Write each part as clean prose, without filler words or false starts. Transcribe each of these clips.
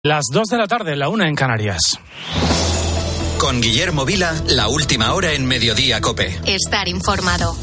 Las 2 de la tarde, la 1 en Canarias. Con Guillermo Vila, la última hora en Mediodía COPE. Estar informado.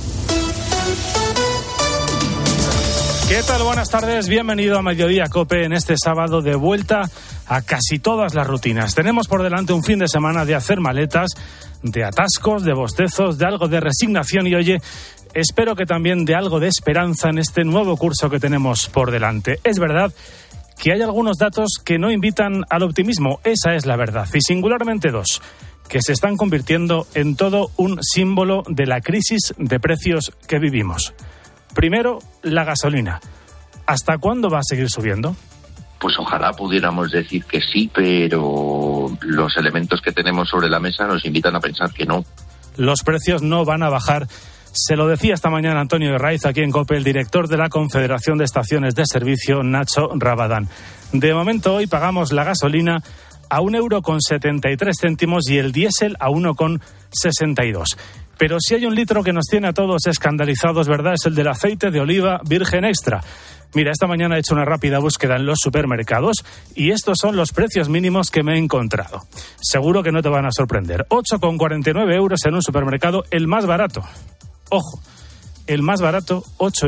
¿Qué tal? Buenas tardes, bienvenido a Mediodía COPE en este sábado de vuelta a casi todas las rutinas. Tenemos por delante un fin de semana de hacer maletas, de atascos, de bostezos, de algo de resignación y, oye, espero que también de algo de esperanza en este nuevo curso que tenemos por delante. Es verdad que hay algunos datos que no invitan al optimismo, esa es la verdad, y singularmente dos, que se están convirtiendo en todo un símbolo de la crisis de precios que vivimos. Primero, la gasolina. ¿Hasta cuándo va a seguir subiendo? Pues ojalá pudiéramos decir que sí, pero los elementos que tenemos sobre la mesa nos invitan a pensar que no. Los precios no van a bajar. Se lo decía esta mañana Antonio Herraiz, aquí en COPE, el director de la Confederación de Estaciones de Servicio, Nacho Rabadán. De momento, hoy pagamos la gasolina a 1,73 € y el diésel a 1,62. Pero si hay un litro que nos tiene a todos escandalizados, ¿verdad?, es el del aceite de oliva virgen extra. Mira, esta mañana he hecho una rápida búsqueda en los supermercados y estos son los precios mínimos que me he encontrado. Seguro que no te van a sorprender. 8,49 € en un supermercado, el más barato. Ojo, el más barato,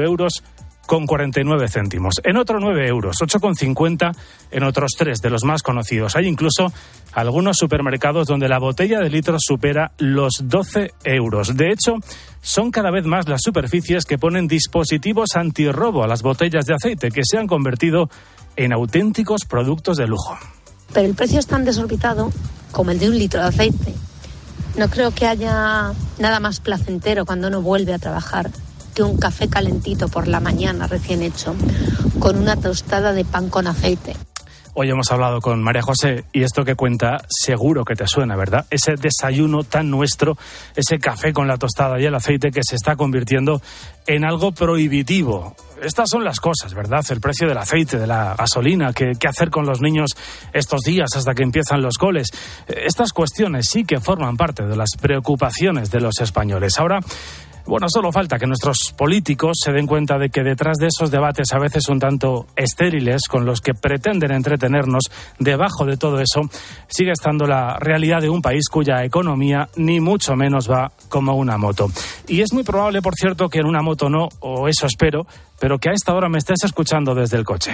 8,49 €. En otro 9 €, 8,50 en otros 3 de los más conocidos. Hay incluso algunos supermercados donde la botella de litro supera los 12 €. De hecho, son cada vez más las superficies que ponen dispositivos antirrobo a las botellas de aceite, que se han convertido en auténticos productos de lujo. Pero el precio es tan desorbitado como el de un litro de aceite. No creo que haya nada más placentero cuando uno vuelve a trabajar que un café calentito por la mañana recién hecho con una tostada de pan con aceite. Hoy hemos hablado con María José y esto que cuenta seguro que te suena, ¿verdad? Ese desayuno tan nuestro, ese café con la tostada y el aceite que se está convirtiendo en algo prohibitivo. Estas son las cosas, ¿verdad? El precio del aceite, de la gasolina, qué hacer con los niños estos días hasta que empiezan los coles. Estas cuestiones sí que forman parte de las preocupaciones de los españoles. Ahora, bueno, solo falta que nuestros políticos se den cuenta de que detrás de esos debates a veces un tanto estériles con los que pretenden entretenernos, debajo de todo eso sigue estando la realidad de un país cuya economía ni mucho menos va como una moto. Y es muy probable, por cierto, que en una moto no, o eso espero, pero que a esta hora me estés escuchando desde el coche.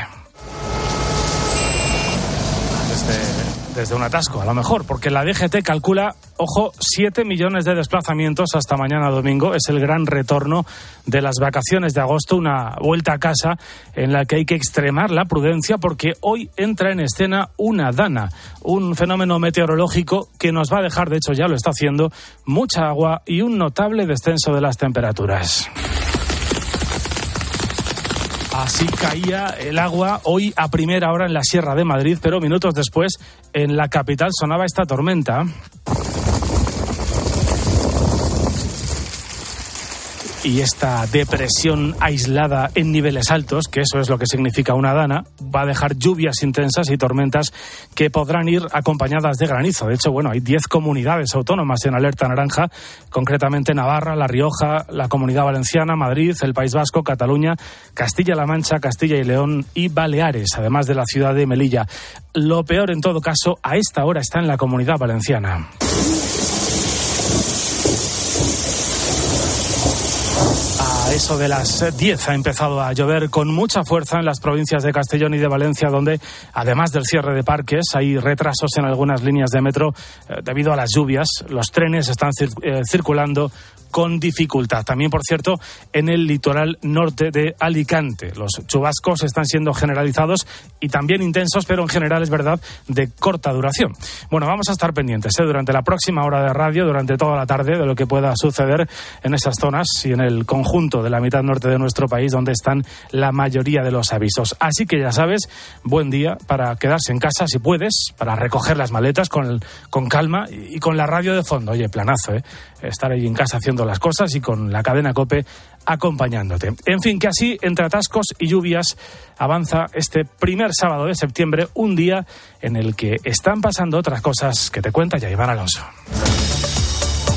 Desde un atasco, a lo mejor, porque la DGT calcula, ojo, 7 millones de desplazamientos hasta mañana domingo. Es el gran retorno de las vacaciones de agosto, una vuelta a casa en la que hay que extremar la prudencia porque hoy entra en escena una dana, un fenómeno meteorológico que nos va a dejar, de hecho ya lo está haciendo, mucha agua y un notable descenso de las temperaturas. Así caía el agua hoy a primera hora en la Sierra de Madrid, pero minutos después en la capital sonaba esta tormenta. Y esta depresión aislada en niveles altos, que eso es lo que significa una dana, va a dejar lluvias intensas y tormentas que podrán ir acompañadas de granizo. De hecho, bueno, hay 10 comunidades autónomas en alerta naranja, concretamente Navarra, La Rioja, la Comunidad Valenciana, Madrid, el País Vasco, Cataluña, Castilla-La Mancha, Castilla y León y Baleares, además de la ciudad de Melilla. Lo peor, en todo caso, a esta hora está en la Comunidad Valenciana. A eso de las 10 ha empezado a llover con mucha fuerza en las provincias de Castellón y de Valencia, donde, además del cierre de parques, hay retrasos en algunas líneas de metro debido a las lluvias. Los trenes están circulando con dificultad. También, por cierto, en el litoral norte de Alicante. Los chubascos están siendo generalizados y también intensos, pero en general es verdad de corta duración. Bueno, vamos a estar pendientes durante la próxima hora de radio, durante toda la tarde, de lo que pueda suceder en esas zonas y en el conjunto de la mitad norte de nuestro país, donde están la mayoría de los avisos. Así que ya sabes, buen día para quedarse en casa si puedes, para recoger las maletas con calma y con la radio de fondo. Oye, planazo, estar ahí en casa haciendo las cosas y con la cadena COPE acompañándote. En fin, que así, entre atascos y lluvias, avanza este primer sábado de septiembre, un día en el que están pasando otras cosas que te cuenta ya Iván Alonso.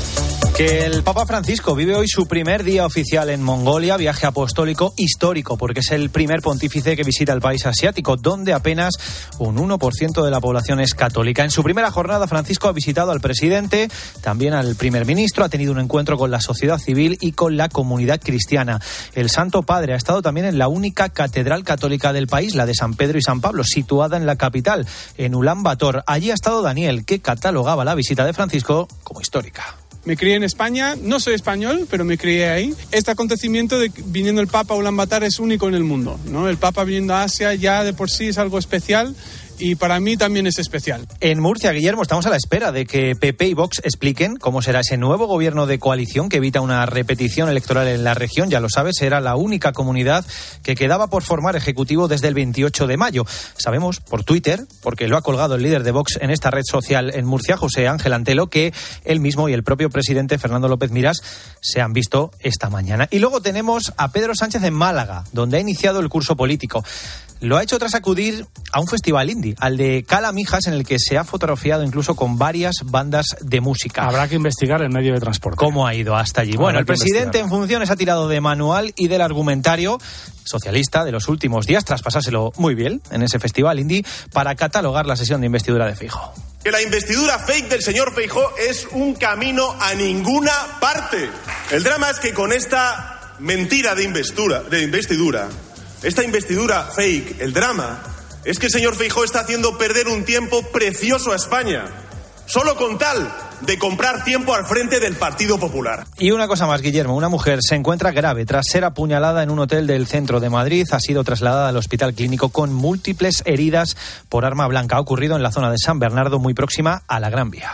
Que el Papa Francisco vive hoy su primer día oficial en Mongolia, viaje apostólico histórico, porque es el primer pontífice que visita el país asiático, donde apenas un 1% de la población es católica. En su primera jornada, Francisco ha visitado al presidente, también al primer ministro, ha tenido un encuentro con la sociedad civil y con la comunidad cristiana. El Santo Padre ha estado también en la única catedral católica del país, la de San Pedro y San Pablo, situada en la capital, en Ulán Bator. Allí ha estado Daniel, que catalogaba la visita de Francisco como histórica. Me crié en España, no soy español, pero me crié ahí. Este acontecimiento de viniendo el Papa a Ulán Bator es único en el mundo, ¿no? El Papa viniendo a Asia ya de por sí es algo especial. Y para mí también es especial. En Murcia, Guillermo, estamos a la espera de que PP y Vox expliquen cómo será ese nuevo gobierno de coalición que evita una repetición electoral en la región. Ya lo sabes, era la única comunidad que quedaba por formar ejecutivo desde el 28 de mayo. Sabemos por Twitter, porque lo ha colgado el líder de Vox en esta red social en Murcia, José Ángel Antelo, que él mismo y el propio presidente Fernando López Miras se han visto esta mañana. Y luego tenemos a Pedro Sánchez en Málaga, donde ha iniciado el curso político. Lo ha hecho tras acudir a un festival indie, al de Calamijas, en el que se ha fotografiado incluso con varias bandas de música. Habrá que investigar el medio de transporte. ¿Cómo ha ido hasta allí? Bueno, el presidente en funciones ha tirado de manual y del argumentario socialista de los últimos días, tras pasárselo muy bien en ese festival indie, para catalogar la sesión de investidura de Feijóo. Que la investidura fake del señor Feijóo es un camino a ninguna parte. El drama es que con esta mentira de investidura, esta investidura fake, el drama es que el señor Feijóo está haciendo perder un tiempo precioso a España, solo con tal de comprar tiempo al frente del Partido Popular. Y una cosa más, Guillermo, una mujer se encuentra grave tras ser apuñalada en un hotel del centro de Madrid. Ha sido trasladada al hospital clínico con múltiples heridas por arma blanca. Ha ocurrido en la zona de San Bernardo, muy próxima a la Gran Vía.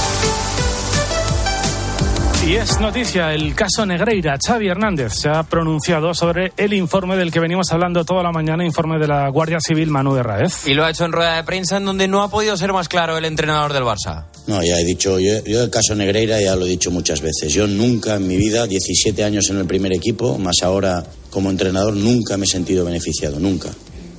Y es noticia el caso Negreira. Xavi Hernández se ha pronunciado sobre el informe del que venimos hablando toda la mañana, informe de la Guardia Civil, Manu Herráez. Y lo ha hecho en rueda de prensa, en donde no ha podido ser más claro el entrenador del Barça. No, ya he dicho, yo el caso Negreira ya lo he dicho muchas veces. Yo nunca en mi vida, 17 años en el primer equipo, más ahora como entrenador, nunca me he sentido beneficiado, nunca.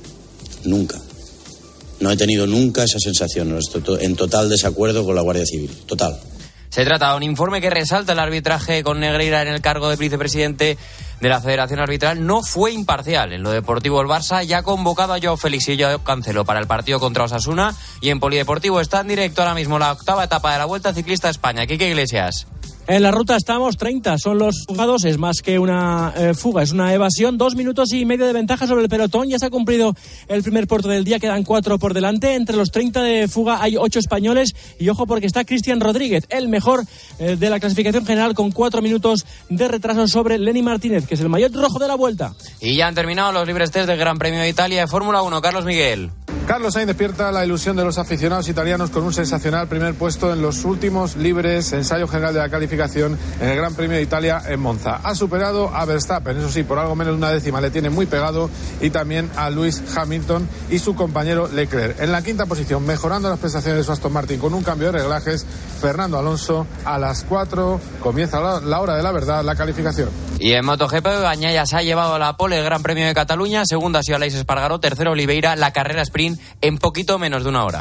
No he tenido nunca esa sensación, estoy en total desacuerdo con la Guardia Civil, total. Se trata de un informe que resalta el arbitraje con Negreira en el cargo de vicepresidente de la Federación Arbitral. No fue imparcial. En lo deportivo, el Barça ya ha convocado a Joao Félix y Joao Cancelo para el partido contra Osasuna. Y en polideportivo está en directo ahora mismo la octava etapa de la Vuelta Ciclista a España. Quique Iglesias. En la ruta estamos 30, son los fugados, es más que una fuga, es una evasión. 2 minutos y medio de ventaja sobre el pelotón, ya se ha cumplido el primer puerto del día, quedan 4 por delante. Entre los 30 de fuga hay 8 españoles y ojo porque está Cristian Rodríguez, el mejor de la clasificación general, con 4 minutos de retraso sobre Lenny Martínez, que es el maillot rojo de la Vuelta. Y ya han terminado los libres test del Gran Premio de Italia de Fórmula 1, Carlos Miguel. Carlos Sainz despierta la ilusión de los aficionados italianos con un sensacional primer puesto en los últimos libres, ensayo general de la calificación en el Gran Premio de Italia en Monza. Ha superado a Verstappen, eso sí, por algo menos de una décima, le tiene muy pegado, y también a Lewis Hamilton y su compañero Leclerc. En la quinta posición, mejorando las prestaciones de su Aston Martin con un cambio de reglajes, Fernando Alonso. A las 4 comienza la hora de la verdad, la calificación. Y en MotoGP, Bañaya se ha llevado a la pole el Gran Premio de Cataluña, segunda ha sido Aleix Espargaró, tercero Oliveira, la carrera sprint en poquito menos de una hora.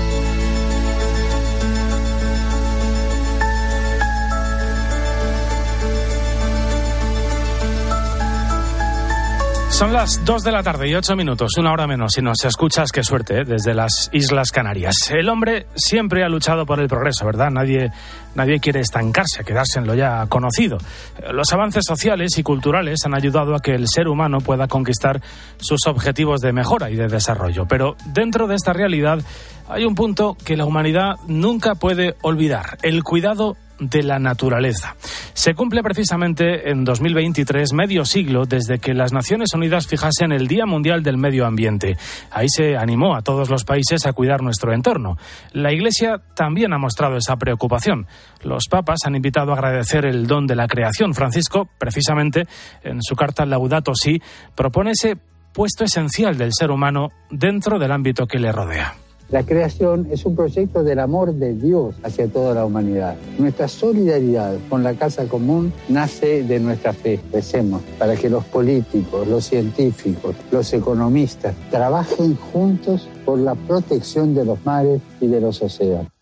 Son las 2 de la tarde y 8 minutos, una hora menos. Si nos escuchas, qué suerte, desde las Islas Canarias. El hombre siempre ha luchado por el progreso, ¿verdad? Nadie quiere estancarse, quedarse en lo ya conocido. Los avances sociales y culturales han ayudado a que el ser humano pueda conquistar sus objetivos de mejora y de desarrollo. Pero dentro de esta realidad hay un punto que la humanidad nunca puede olvidar: el cuidado de la naturaleza. Se cumple precisamente en 2023 medio siglo desde que las Naciones Unidas fijasen el Día Mundial del Medio Ambiente. Ahí se animó a todos los países a cuidar nuestro entorno. La Iglesia también ha mostrado esa preocupación. Los papas han invitado a agradecer el don de la creación. Francisco, precisamente, en su carta Laudato Si, propone ese puesto esencial del ser humano dentro del ámbito que le rodea. La creación es un proyecto del amor de Dios hacia toda la humanidad. Nuestra solidaridad con la casa común nace de nuestra fe. Recemos para que los políticos, los científicos, los economistas trabajen juntos por la protección de los mares y de los océanos.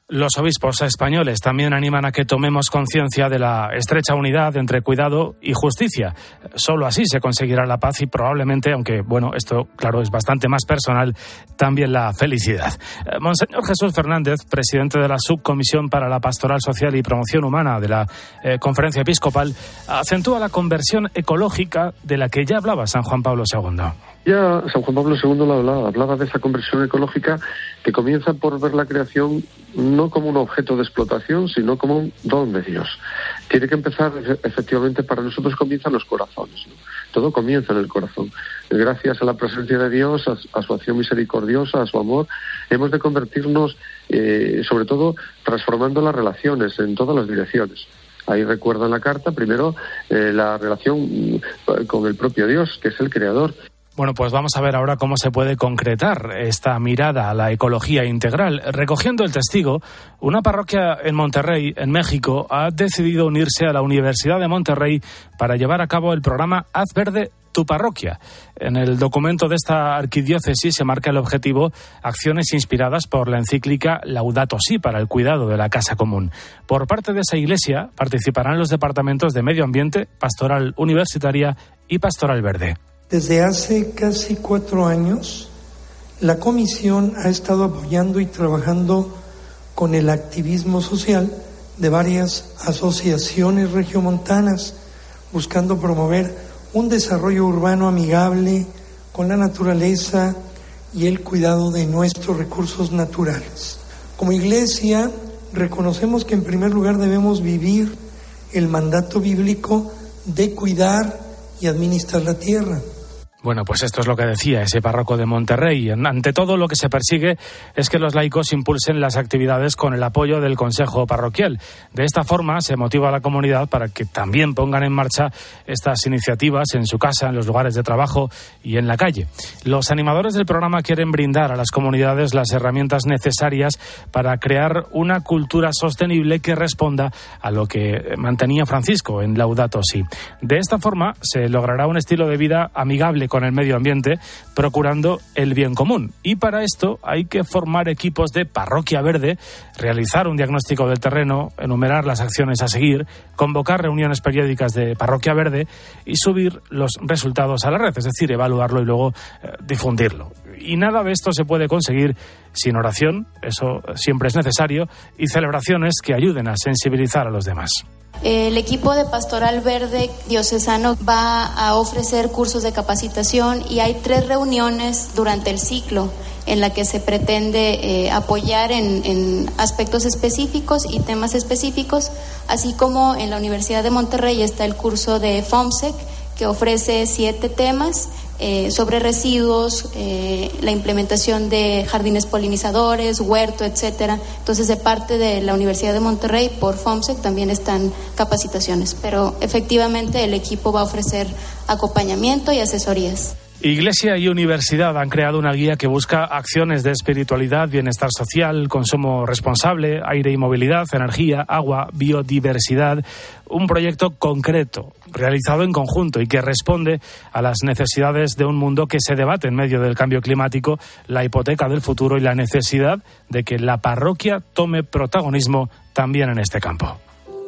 Los obispos españoles también animan a que tomemos conciencia de la estrecha unidad entre cuidado y justicia. Solo así se conseguirá la paz y probablemente, aunque bueno, esto claro es bastante más personal, también la felicidad. Monseñor Jesús Fernández, presidente de la Subcomisión para la Pastoral Social y Promoción Humana de la Conferencia Episcopal, acentúa la conversión ecológica de la que ya hablaba San Juan Pablo II. Ya San Juan Pablo II lo hablaba de esa conversión ecológica que comienza por ver la creación no como un objeto de explotación, sino como un don de Dios. Tiene que empezar, efectivamente, para nosotros comienzan los corazones, ¿no? Todo comienza en el corazón. Gracias a la presencia de Dios, a su acción misericordiosa, a su amor, hemos de convertirnos, sobre todo, transformando las relaciones en todas las direcciones. Ahí recuerda en la carta, primero, la relación con el propio Dios, que es el creador. Bueno, pues vamos a ver ahora cómo se puede concretar esta mirada a la ecología integral. Recogiendo el testigo, una parroquia en Monterrey, en México, ha decidido unirse a la Universidad de Monterrey para llevar a cabo el programa Haz Verde tu Parroquia. En el documento de esta arquidiócesis se marca el objetivo acciones inspiradas por la encíclica Laudato Si para el cuidado de la casa común. Por parte de esa iglesia participarán los departamentos de Medio Ambiente, Pastoral Universitaria y Pastoral Verde. Desde hace casi 4 años, la Comisión ha estado apoyando y trabajando con el activismo social de varias asociaciones regiomontanas, buscando promover un desarrollo urbano amigable con la naturaleza y el cuidado de nuestros recursos naturales. Como Iglesia, reconocemos que en primer lugar debemos vivir el mandato bíblico de cuidar y administrar la tierra. Bueno, pues esto es lo que decía ese párroco de Monterrey. Ante todo, lo que se persigue es que los laicos impulsen las actividades con el apoyo del Consejo Parroquial. De esta forma, se motiva a la comunidad para que también pongan en marcha estas iniciativas en su casa, en los lugares de trabajo y en la calle. Los animadores del programa quieren brindar a las comunidades las herramientas necesarias para crear una cultura sostenible que responda a lo que mantenía Francisco en Laudato Si. De esta forma, se logrará un estilo de vida amigable con el medio ambiente, procurando el bien común. Y para esto hay que formar equipos de parroquia verde, realizar un diagnóstico del terreno, enumerar las acciones a seguir, convocar reuniones periódicas de parroquia verde y subir los resultados a la red, es decir, evaluarlo y luego difundirlo. Y nada de esto se puede conseguir sin oración, eso siempre es necesario, y celebraciones que ayuden a sensibilizar a los demás. El equipo de Pastoral Verde diocesano va a ofrecer cursos de capacitación y hay 3 reuniones durante el ciclo en la que se pretende apoyar en aspectos específicos y temas específicos, así como en la Universidad de Monterrey está el curso de FOMSEC que ofrece 7 temas sobre residuos, la implementación de jardines polinizadores, huerto, etcétera. Entonces, de parte de la Universidad de Monterrey, por FOMSEC, también están capacitaciones. Pero efectivamente el equipo va a ofrecer acompañamiento y asesorías. Iglesia y universidad han creado una guía que busca acciones de espiritualidad, bienestar social, consumo responsable, aire y movilidad, energía, agua, biodiversidad. Un proyecto concreto, realizado en conjunto y que responde a las necesidades de un mundo que se debate en medio del cambio climático, la hipoteca del futuro y la necesidad de que la parroquia tome protagonismo también en este campo.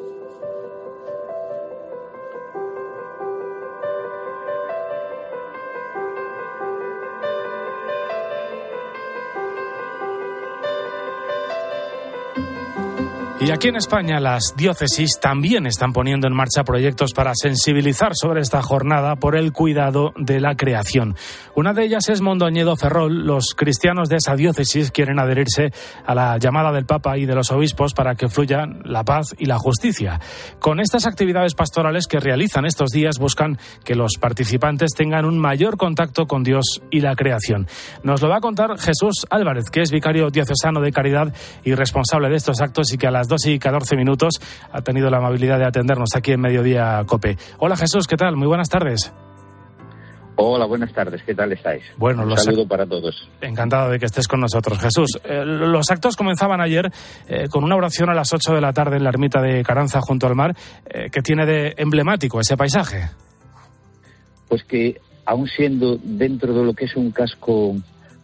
Y aquí en España las diócesis también están poniendo en marcha proyectos para sensibilizar sobre esta jornada por el cuidado de la creación. Una de ellas es Mondoñedo Ferrol. Los cristianos de esa diócesis quieren adherirse a la llamada del Papa y de los obispos para que fluyan la paz y la justicia. Con estas actividades pastorales que realizan estos días buscan que los participantes tengan un mayor contacto con Dios y la creación. Nos lo va a contar Jesús Álvarez, que es vicario diocesano de Caridad y responsable de estos actos y que a las 2:14 ha tenido la amabilidad de atendernos aquí en Mediodía COPE. Hola Jesús, ¿qué tal? Muy buenas tardes. Hola, buenas tardes, ¿qué tal estáis? Bueno, un saludo para todos. Encantado de que estés con nosotros, Jesús. Los actos comenzaban ayer con una oración a las 8 de la tarde en la ermita de Caranza junto al mar. ¿Qué tiene de emblemático ese paisaje? Pues que, aún siendo dentro de lo que es un casco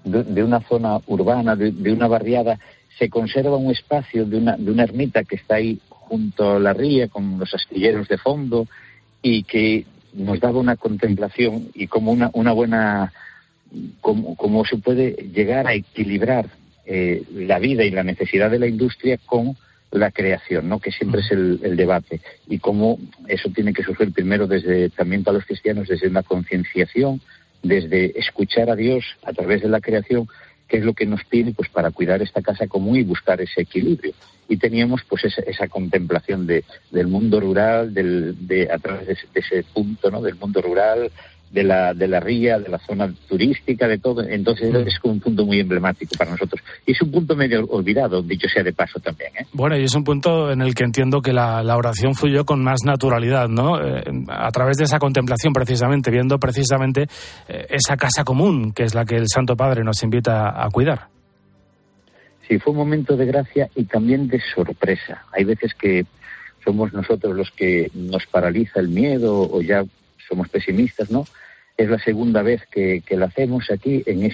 de una zona urbana, de una barriada, se conserva un espacio de una ermita que está ahí junto a la ría, con los astilleros de fondo, y que nos daba una contemplación y como una buena... Cómo se puede llegar a equilibrar la vida y la necesidad de la industria con la creación, ¿no? Que siempre es el debate, y cómo eso tiene que surgir primero también para los cristianos, desde una concienciación, desde escuchar a Dios a través de la creación, que es lo que nos pide pues para cuidar esta casa común y buscar ese equilibrio. Y teníamos pues esa contemplación del mundo rural, a través de ese punto, ¿no? Del mundo rural, de la ría, de la zona turística, de todo. Entonces es un punto muy emblemático para nosotros. Y es un punto medio olvidado, dicho sea de paso también, ¿eh? Bueno, y es un punto en el que entiendo que la oración fluyó con más naturalidad, ¿no? A través de esa contemplación, precisamente, viendo precisamente esa casa común, que es la que el Santo Padre nos invita a cuidar. Sí, fue un momento de gracia y también de sorpresa. Hay veces que somos nosotros los que nos paraliza el miedo o ya somos pesimistas, ¿no? Es la segunda vez que la hacemos aquí en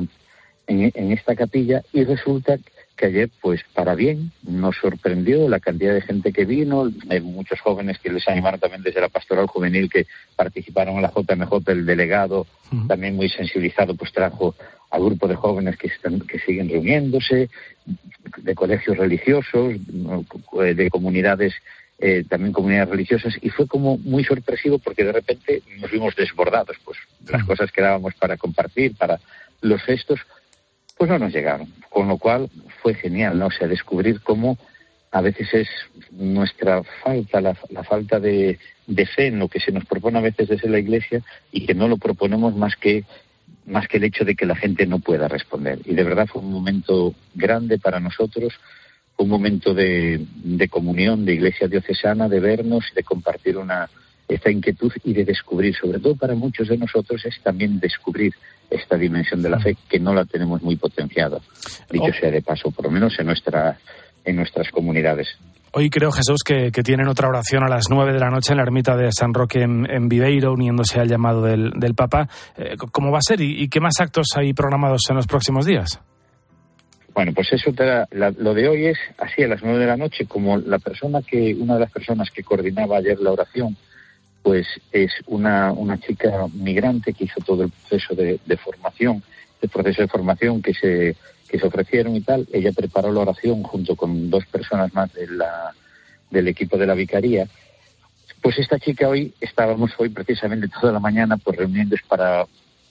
esta capilla, y resulta que ayer, pues para bien, nos sorprendió la cantidad de gente que vino, muchos jóvenes que les animaron también desde la pastoral juvenil que participaron en la JMJ, el delegado, también muy sensibilizado, pues trajo al grupo de jóvenes que siguen reuniéndose, de colegios religiosos, de comunidades, también comunidades religiosas, y fue como muy sorpresivo porque de repente nos vimos desbordados, pues las cosas que dábamos para compartir, para los gestos, pues no nos llegaron, con lo cual fue genial, ¿no? O sea, descubrir cómo a veces es nuestra falta, la falta de fe en lo que se nos propone a veces desde la Iglesia, y que no lo proponemos más que el hecho de que la gente no pueda responder. Y de verdad fue un momento grande para nosotros, un momento de comunión, de Iglesia diocesana, de vernos, de compartir esta inquietud y de descubrir, sobre todo para muchos de nosotros, es también descubrir esta dimensión de la fe que no la tenemos muy potenciada, dicho sea de paso, por lo menos en nuestras comunidades. Hoy creo, Jesús, que tienen otra oración a las 9 de la noche en la ermita de San Roque en Viveiro, uniéndose al llamado del Papa. ¿Cómo va a ser y qué más actos hay programados en los próximos días? Bueno, pues eso lo de hoy es así a las 9 de la noche, como una de las personas que coordinaba ayer la oración, pues es una chica migrante que hizo todo el proceso de formación, que se ofrecieron y tal. Ella preparó la oración junto con 2 personas más del equipo de la vicaría. Pues esta chica estábamos hoy precisamente toda la mañana pues reuniéndonos para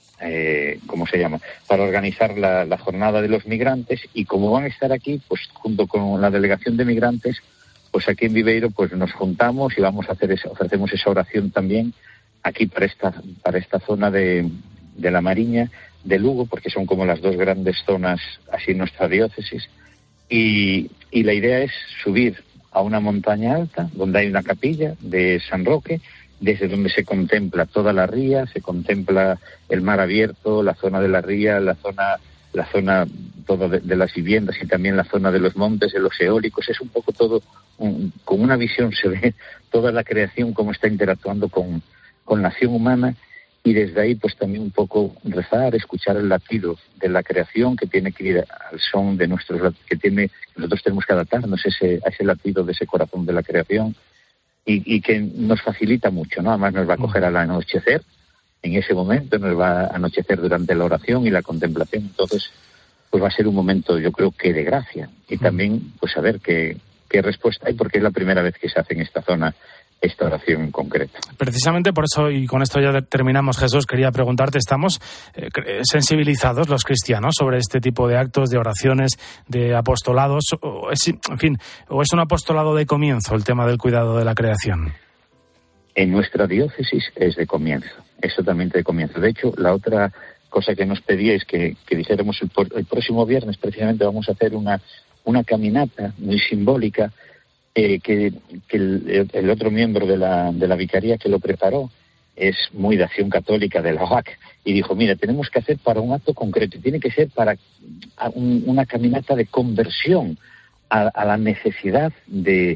para organizar la jornada de los migrantes, y como van a estar aquí, pues junto con la delegación de migrantes, pues aquí en Viveiro pues nos juntamos y ofrecemos esa oración también aquí para esta zona de la Mariña, de Lugo, porque son como las 2 grandes zonas así en nuestra diócesis, y la idea es subir a una montaña alta donde hay una capilla de San Roque, desde donde se contempla toda la ría, se contempla el mar abierto, la zona de la ría, la zona todo de las viviendas, y también la zona de los montes, de los eólicos. Es un poco todo, con una visión se ve toda la creación, cómo está interactuando con la acción humana, y desde ahí pues también un poco rezar, escuchar el latido de la creación, que tiene que ir al son de nosotros tenemos que adaptarnos a ese latido de ese corazón de la creación, y que nos facilita mucho, ¿no? Además nos va a coger al anochecer, en ese momento nos va a anochecer durante la oración y la contemplación. Entonces pues va a ser un momento, yo creo que de gracia, y también pues a ver qué respuesta hay, porque es la primera vez que se hace en esta zona esta oración en concreto. Precisamente por eso, y con esto ya terminamos, Jesús, quería preguntarte, ¿estamos sensibilizados los cristianos sobre este tipo de actos, de oraciones, de apostolados? ¿O es un apostolado de comienzo el tema del cuidado de la creación? En nuestra diócesis es de comienzo, es totalmente de comienzo. De hecho, la otra cosa que nos pedíais que dijéramos el próximo viernes, precisamente vamos a hacer una caminata muy simbólica, que el otro miembro de la vicaría que lo preparó es muy de Acción Católica, de la OAC, y dijo, mira, tenemos que hacer para un acto concreto, y tiene que ser para una caminata de conversión a la necesidad del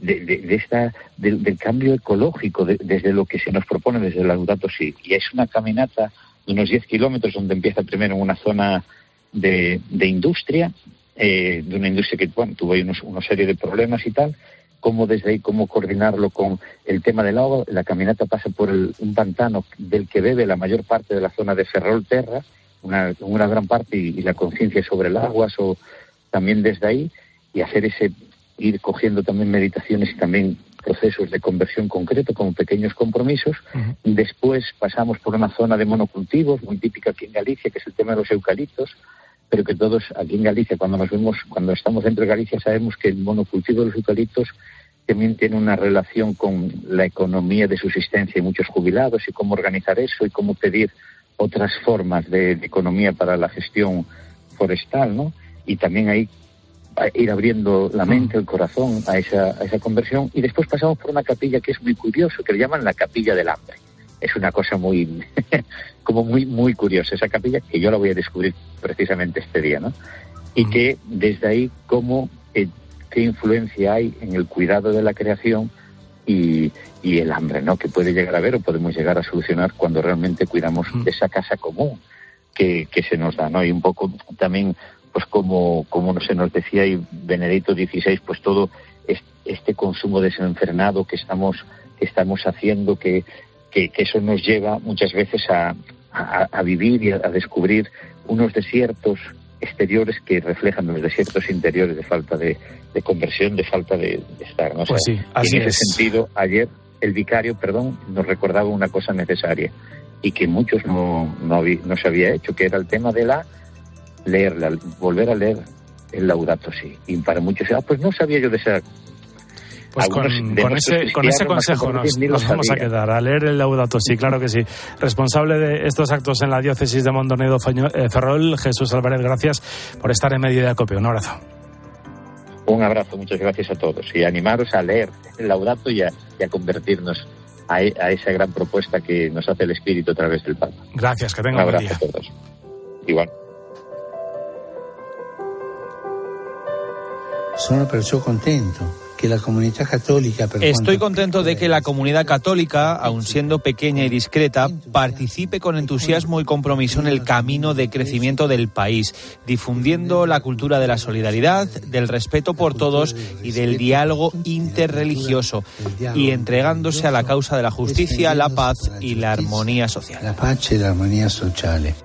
cambio ecológico, desde lo que se nos propone desde el Laudato Si. Y es una caminata de unos 10 kilómetros, donde empieza primero en una zona de industria, de una industria que tuvo ahí una serie de problemas y tal, cómo desde ahí, cómo coordinarlo con el tema del agua. La caminata pasa por un pantano del que bebe la mayor parte de la zona de Ferrol-Terra, una gran parte, y la conciencia sobre el agua, también desde ahí, y ir cogiendo también meditaciones y también procesos de conversión concreto como pequeños compromisos. Uh-huh. Después pasamos por una zona de monocultivos muy típica aquí en Galicia, que es el tema de los eucaliptos, pero que todos aquí en Galicia, cuando estamos dentro de Galicia, sabemos que el monocultivo de los eucaliptos también tiene una relación con la economía de subsistencia de muchos jubilados, y cómo organizar eso y cómo pedir otras formas de economía para la gestión forestal, ¿no? Y también ahí ir abriendo la mente, el corazón a esa conversión. Y después pasamos por una capilla que es muy curioso, que le llaman la Capilla del Hambre. Es una cosa muy muy curiosa esa capilla, que yo la voy a descubrir precisamente este día, ¿no? Y que desde ahí qué influencia hay en el cuidado de la creación y el hambre, ¿no? Que puede llegar a haber o podemos llegar a solucionar cuando realmente cuidamos de esa casa común que se nos da, ¿no? Y un poco también, pues como se nos decía ahí Benedicto XVI, pues todo este consumo desenfrenado que estamos haciendo, que eso nos lleva muchas veces a vivir y a descubrir unos desiertos exteriores que reflejan los desiertos interiores de falta de conversión, de falta de estar, ¿no? Pues sí, así en ese es. sentido, ayer el vicario, nos recordaba una cosa necesaria y que muchos no se había hecho, que era el tema de volver a leer el Laudato Si. Y para muchos, pues no sabía yo de esa. Pues con ese consejo nos vamos a quedar, a leer el Laudato Si, claro que sí. Responsable de estos actos en la diócesis de Mondoñedo-Ferrol, Jesús Álvarez, gracias por estar en Mediodía Cope. Un abrazo. Un abrazo, muchas gracias a todos. Y animaros a leer el Laudato y a convertirnos a esa gran propuesta que nos hace el Espíritu a través del Papa. Gracias, que tengan un buen día. Un abrazo a todos. Igual. Sono perciò contento. Estoy contento de que la comunidad católica, aun siendo pequeña y discreta, participe con entusiasmo y compromiso en el camino de crecimiento del país, difundiendo la cultura de la solidaridad, del respeto por todos y del diálogo interreligioso, y entregándose a la causa de la justicia, la paz y la armonía social. La paz y la armonía social.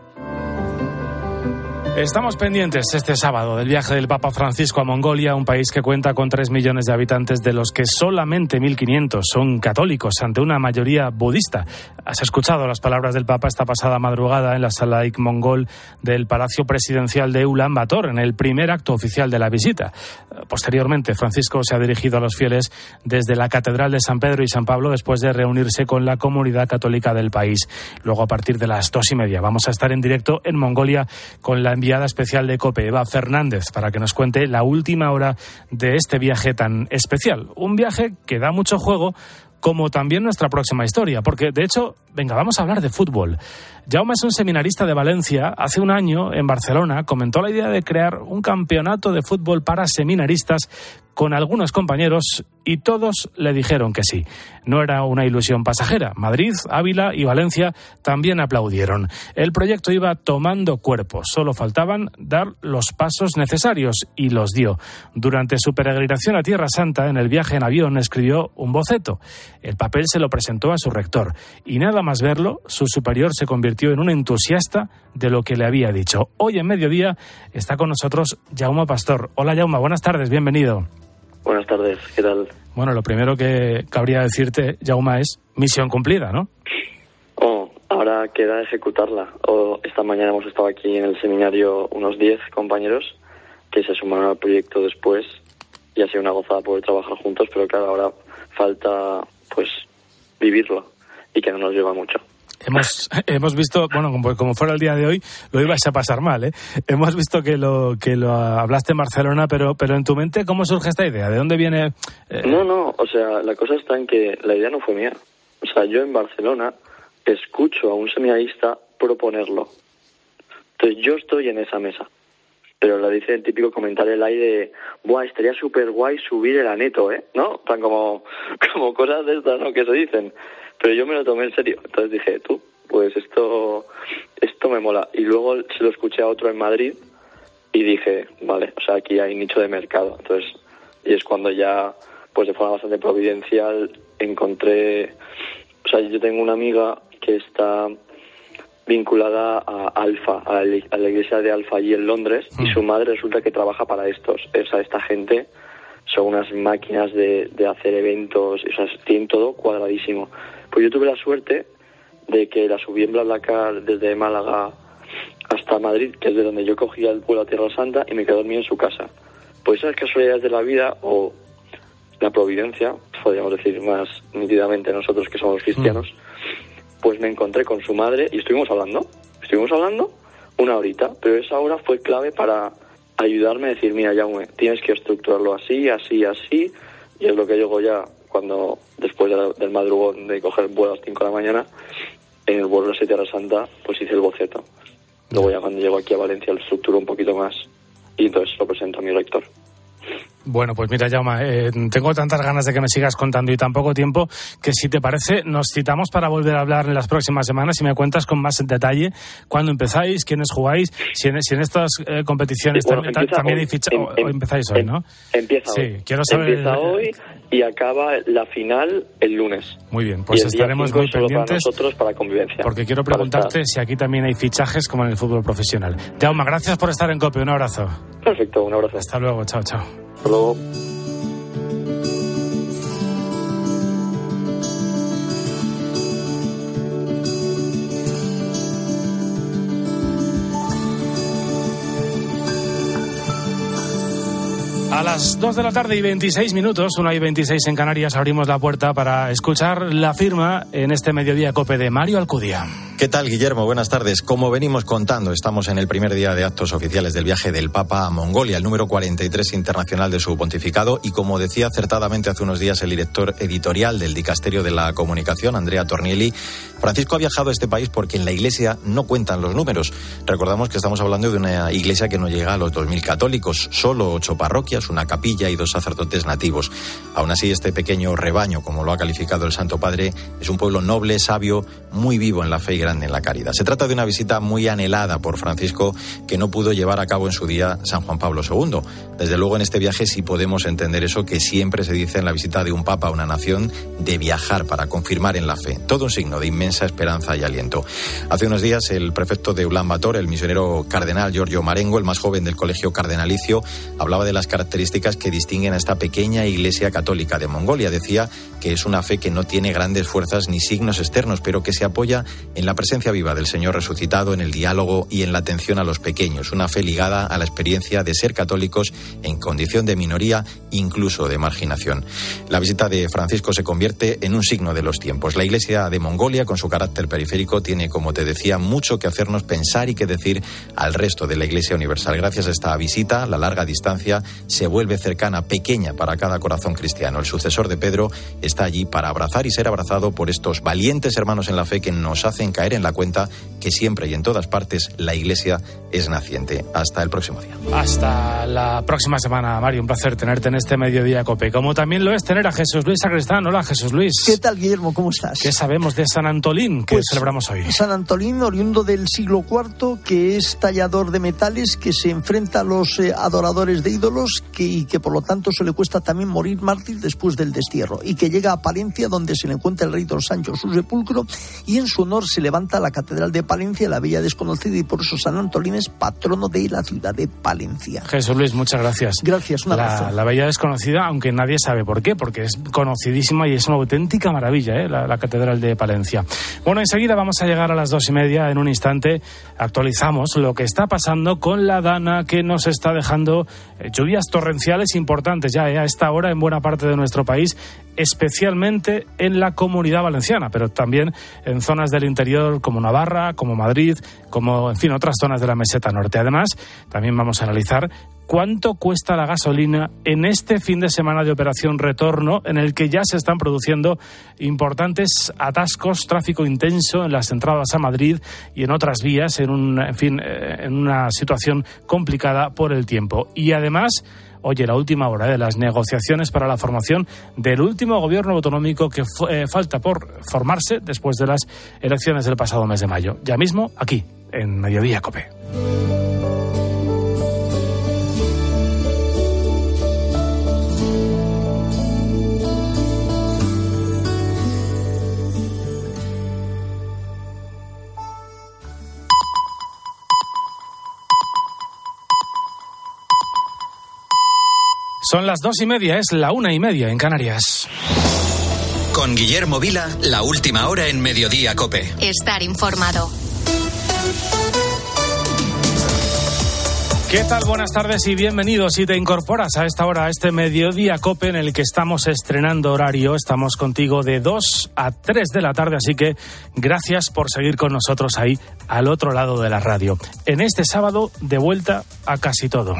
Estamos pendientes este sábado del viaje del Papa Francisco a Mongolia, un país que cuenta con 3 millones de habitantes, de los que solamente 1.500 son católicos, ante una mayoría budista. Has escuchado las palabras del Papa esta pasada madrugada en la sala mongol del Palacio Presidencial de Ulan Bator, en el primer acto oficial de la visita. Posteriormente, Francisco se ha dirigido a los fieles desde la Catedral de San Pedro y San Pablo, después de reunirse con la comunidad católica del país. Luego, a partir de las 2:30, vamos a estar en directo en Mongolia con la enviada especial de COPE, Eva Fernández, para que nos cuente la última hora de este viaje tan especial. Un viaje que da mucho juego, como también nuestra próxima historia, porque de hecho, venga, vamos a hablar de fútbol. Jaume es un seminarista de Valencia. Hace un año, en Barcelona, comentó la idea de crear un campeonato de fútbol para seminaristas con algunos compañeros, y todos le dijeron que sí. No era una ilusión pasajera. Madrid, Ávila y Valencia también aplaudieron. El proyecto iba tomando cuerpo. Solo faltaban dar los pasos necesarios, y los dio. Durante su peregrinación a Tierra Santa, en el viaje en avión, escribió un boceto. El papel se lo presentó a su rector, y nada más verlo, su superior se convirtió en un entusiasta de lo que le había dicho. Hoy en Mediodía está con nosotros Jaume Pastor. Hola Jaume, buenas tardes, bienvenido. Buenas tardes, ¿qué tal? Bueno, lo primero que cabría decirte, Jaume, es misión cumplida, ¿no? Ahora queda ejecutarla. Esta mañana hemos estado aquí en el seminario unos 10 compañeros que se sumaron al proyecto después, y ha sido una gozada poder trabajar juntos, pero claro, ahora falta pues vivirlo, y que no nos lleva mucho. Hemos visto, bueno, como fuera el día de hoy, lo ibas a pasar mal, ¿eh? Hemos visto que lo hablaste en Barcelona, pero en tu mente, ¿cómo surge esta idea? ¿De dónde viene? No, o sea, la cosa está en que la idea no fue mía. O sea, yo en Barcelona escucho a un seminarista proponerlo. Entonces yo estoy en esa mesa, pero lo dice el típico comentario del aire de, ¡buah, estaría súper guay subir el aneto, ¿no? Tan como cosas de estas, ¿no?, que se dicen. Pero yo me lo tomé en serio. Entonces dije, pues esto me mola. Y luego se lo escuché a otro en Madrid, y dije, vale, o sea, aquí hay nicho de mercado. Entonces, y es cuando ya, pues de forma bastante providencial, encontré... O sea, yo tengo una amiga que está vinculada a Alfa, a la iglesia de Alfa allí en Londres, y su madre resulta que trabaja para estos. O sea, esta gente son unas máquinas de hacer eventos, o sea, tienen todo cuadradísimo. Pues yo tuve la suerte de que la subí en BlaBlaCar desde Málaga hasta Madrid, que es de donde yo cogía el vuelo a Tierra Santa, y me quedé dormido en su casa. Pues esas casualidades de la vida, o la providencia, podríamos decir más nítidamente nosotros que somos cristianos, pues me encontré con su madre y estuvimos hablando una horita, pero esa hora fue clave para ayudarme a decir, mira, Jaume, tienes que estructurarlo así, y es lo que llego ya cuando, después del madrugón de coger el vuelo a las 5 de la mañana, en el vuelo de Tierra Santa, pues hice el boceto. Luego ya cuando llego aquí a Valencia lo estructuro un poquito más y entonces lo presento a mi rector. Bueno, pues mira, Jaume, tengo tantas ganas de que me sigas contando y tan poco tiempo que, si te parece, nos citamos para volver a hablar en las próximas semanas y me cuentas con más detalle cuándo empezáis, quiénes jugáis, si en estas competiciones también hay fichajes. Hoy empezáis hoy, ¿no? Empieza hoy. Sí, quiero saber. Empieza hoy y acaba la final el lunes. Muy bien, pues estaremos muy pendientes. Para nosotros, para convivencia. Porque quiero preguntarte si aquí también hay fichajes como en el fútbol profesional. Jaume, gracias por estar en COPE. Un abrazo. Perfecto, un abrazo. Hasta luego, chao. Hasta luego. A las 2 de la tarde y 26 minutos, 1:26 en Canarias, abrimos la puerta para escuchar la firma en este Mediodía COPE de Mario Alcudia. ¿Qué tal, Guillermo? Buenas tardes. Como venimos contando, estamos en el primer día de actos oficiales del viaje del Papa a Mongolia, el número 43 internacional de su pontificado, y como decía acertadamente hace unos días el director editorial del Dicasterio de la Comunicación, Andrea Tornielli, Francisco ha viajado a este país porque en la Iglesia no cuentan los números. Recordamos que estamos hablando de una Iglesia que no llega a los 2.000 católicos, solo 8 parroquias, una capilla y 2 sacerdotes nativos. Aún así, este pequeño rebaño, como lo ha calificado el Santo Padre, es un pueblo noble, sabio, muy vivo en la fe y grande en la caridad. Se trata de una visita muy anhelada por Francisco, que no pudo llevar a cabo en su día San Juan Pablo II. Desde luego, en este viaje sí podemos entender eso que siempre se dice en la visita de un papa a una nación, de viajar para confirmar en la fe. Todo un signo de inmensa esperanza y aliento. Hace unos días, el prefecto de Ulan Bator, el misionero cardenal Giorgio Marengo, el más joven del colegio cardenalicio, hablaba de las características que distinguen a esta pequeña iglesia católica de Mongolia. Decía que es una fe que no tiene grandes fuerzas ni signos externos, pero que se apoya en la presencia viva del Señor resucitado, en el diálogo y en la atención a los pequeños. Una fe ligada a la experiencia de ser católicos en condición de minoría, incluso de marginación. La visita de Francisco se convierte en un signo de los tiempos. La iglesia de Mongolia, con su carácter periférico, tiene, como te decía, mucho que hacernos pensar y que decir al resto de la Iglesia universal. Gracias a esta visita, la larga distancia se vuelve cercana, pequeña para cada corazón cristiano. El sucesor de Pedro está allí para abrazar y ser abrazado por estos valientes hermanos en la fe que nos hacen caer en la cuenta que siempre y en todas partes la Iglesia es naciente. Hasta el próximo día. Hasta la próxima semana, Mario. Un placer tenerte en este Mediodía COPE. Como también lo es tener a Jesús Luis Sacristán. Hola, Jesús Luis. ¿Qué tal, Guillermo? ¿Cómo estás? ¿Qué sabemos de San Antolín, que celebramos hoy? San Antolín, oriundo del siglo IV, que es tallador de metales, que se enfrenta a los adoradores de ídolos, y que por lo tanto se le cuesta también morir mártir después del destierro, y que llega a Palencia, donde se le encuentra el rey don Sancho su sepulcro, y en su honor se levanta la catedral de Palencia, la bella desconocida, y por eso San Antolín es patrono de la ciudad de Palencia. Jesús Luis, muchas gracias. Gracias, un abrazo. La bella desconocida, aunque nadie sabe por qué, porque es conocidísima y es una auténtica maravilla, la catedral de Palencia. Bueno, enseguida vamos a llegar a las 2:30. En un instante actualizamos lo que está pasando con la Dana, que nos está dejando lluvias torrenciales importantes ya a esta hora en buena parte de nuestro país, especialmente en la Comunidad Valenciana, pero también en zonas del interior como Navarra, como Madrid, como, en fin, otras zonas de la meseta norte. Además, también vamos a analizar cuánto cuesta la gasolina en este fin de semana de operación retorno, en el que ya se están produciendo importantes atascos, tráfico intenso en las entradas a Madrid y en otras vías, en una situación complicada por el tiempo. Y además, oye, la última hora de las negociaciones para la formación del último gobierno autonómico que falta por formarse después de las elecciones del pasado mes de mayo. Ya mismo, aquí, en Mediodía COPE. Son las 2:30, es la 1:30 en Canarias. Con Guillermo Vila, la última hora en Mediodía COPE. Estar informado. ¿Qué tal? Buenas tardes y bienvenidos. Si te incorporas a esta hora, a este Mediodía COPE en el que estamos estrenando horario, estamos contigo de 2 a 3 de la tarde, así que gracias por seguir con nosotros ahí al otro lado de la radio. En este sábado, de vuelta a casi todo.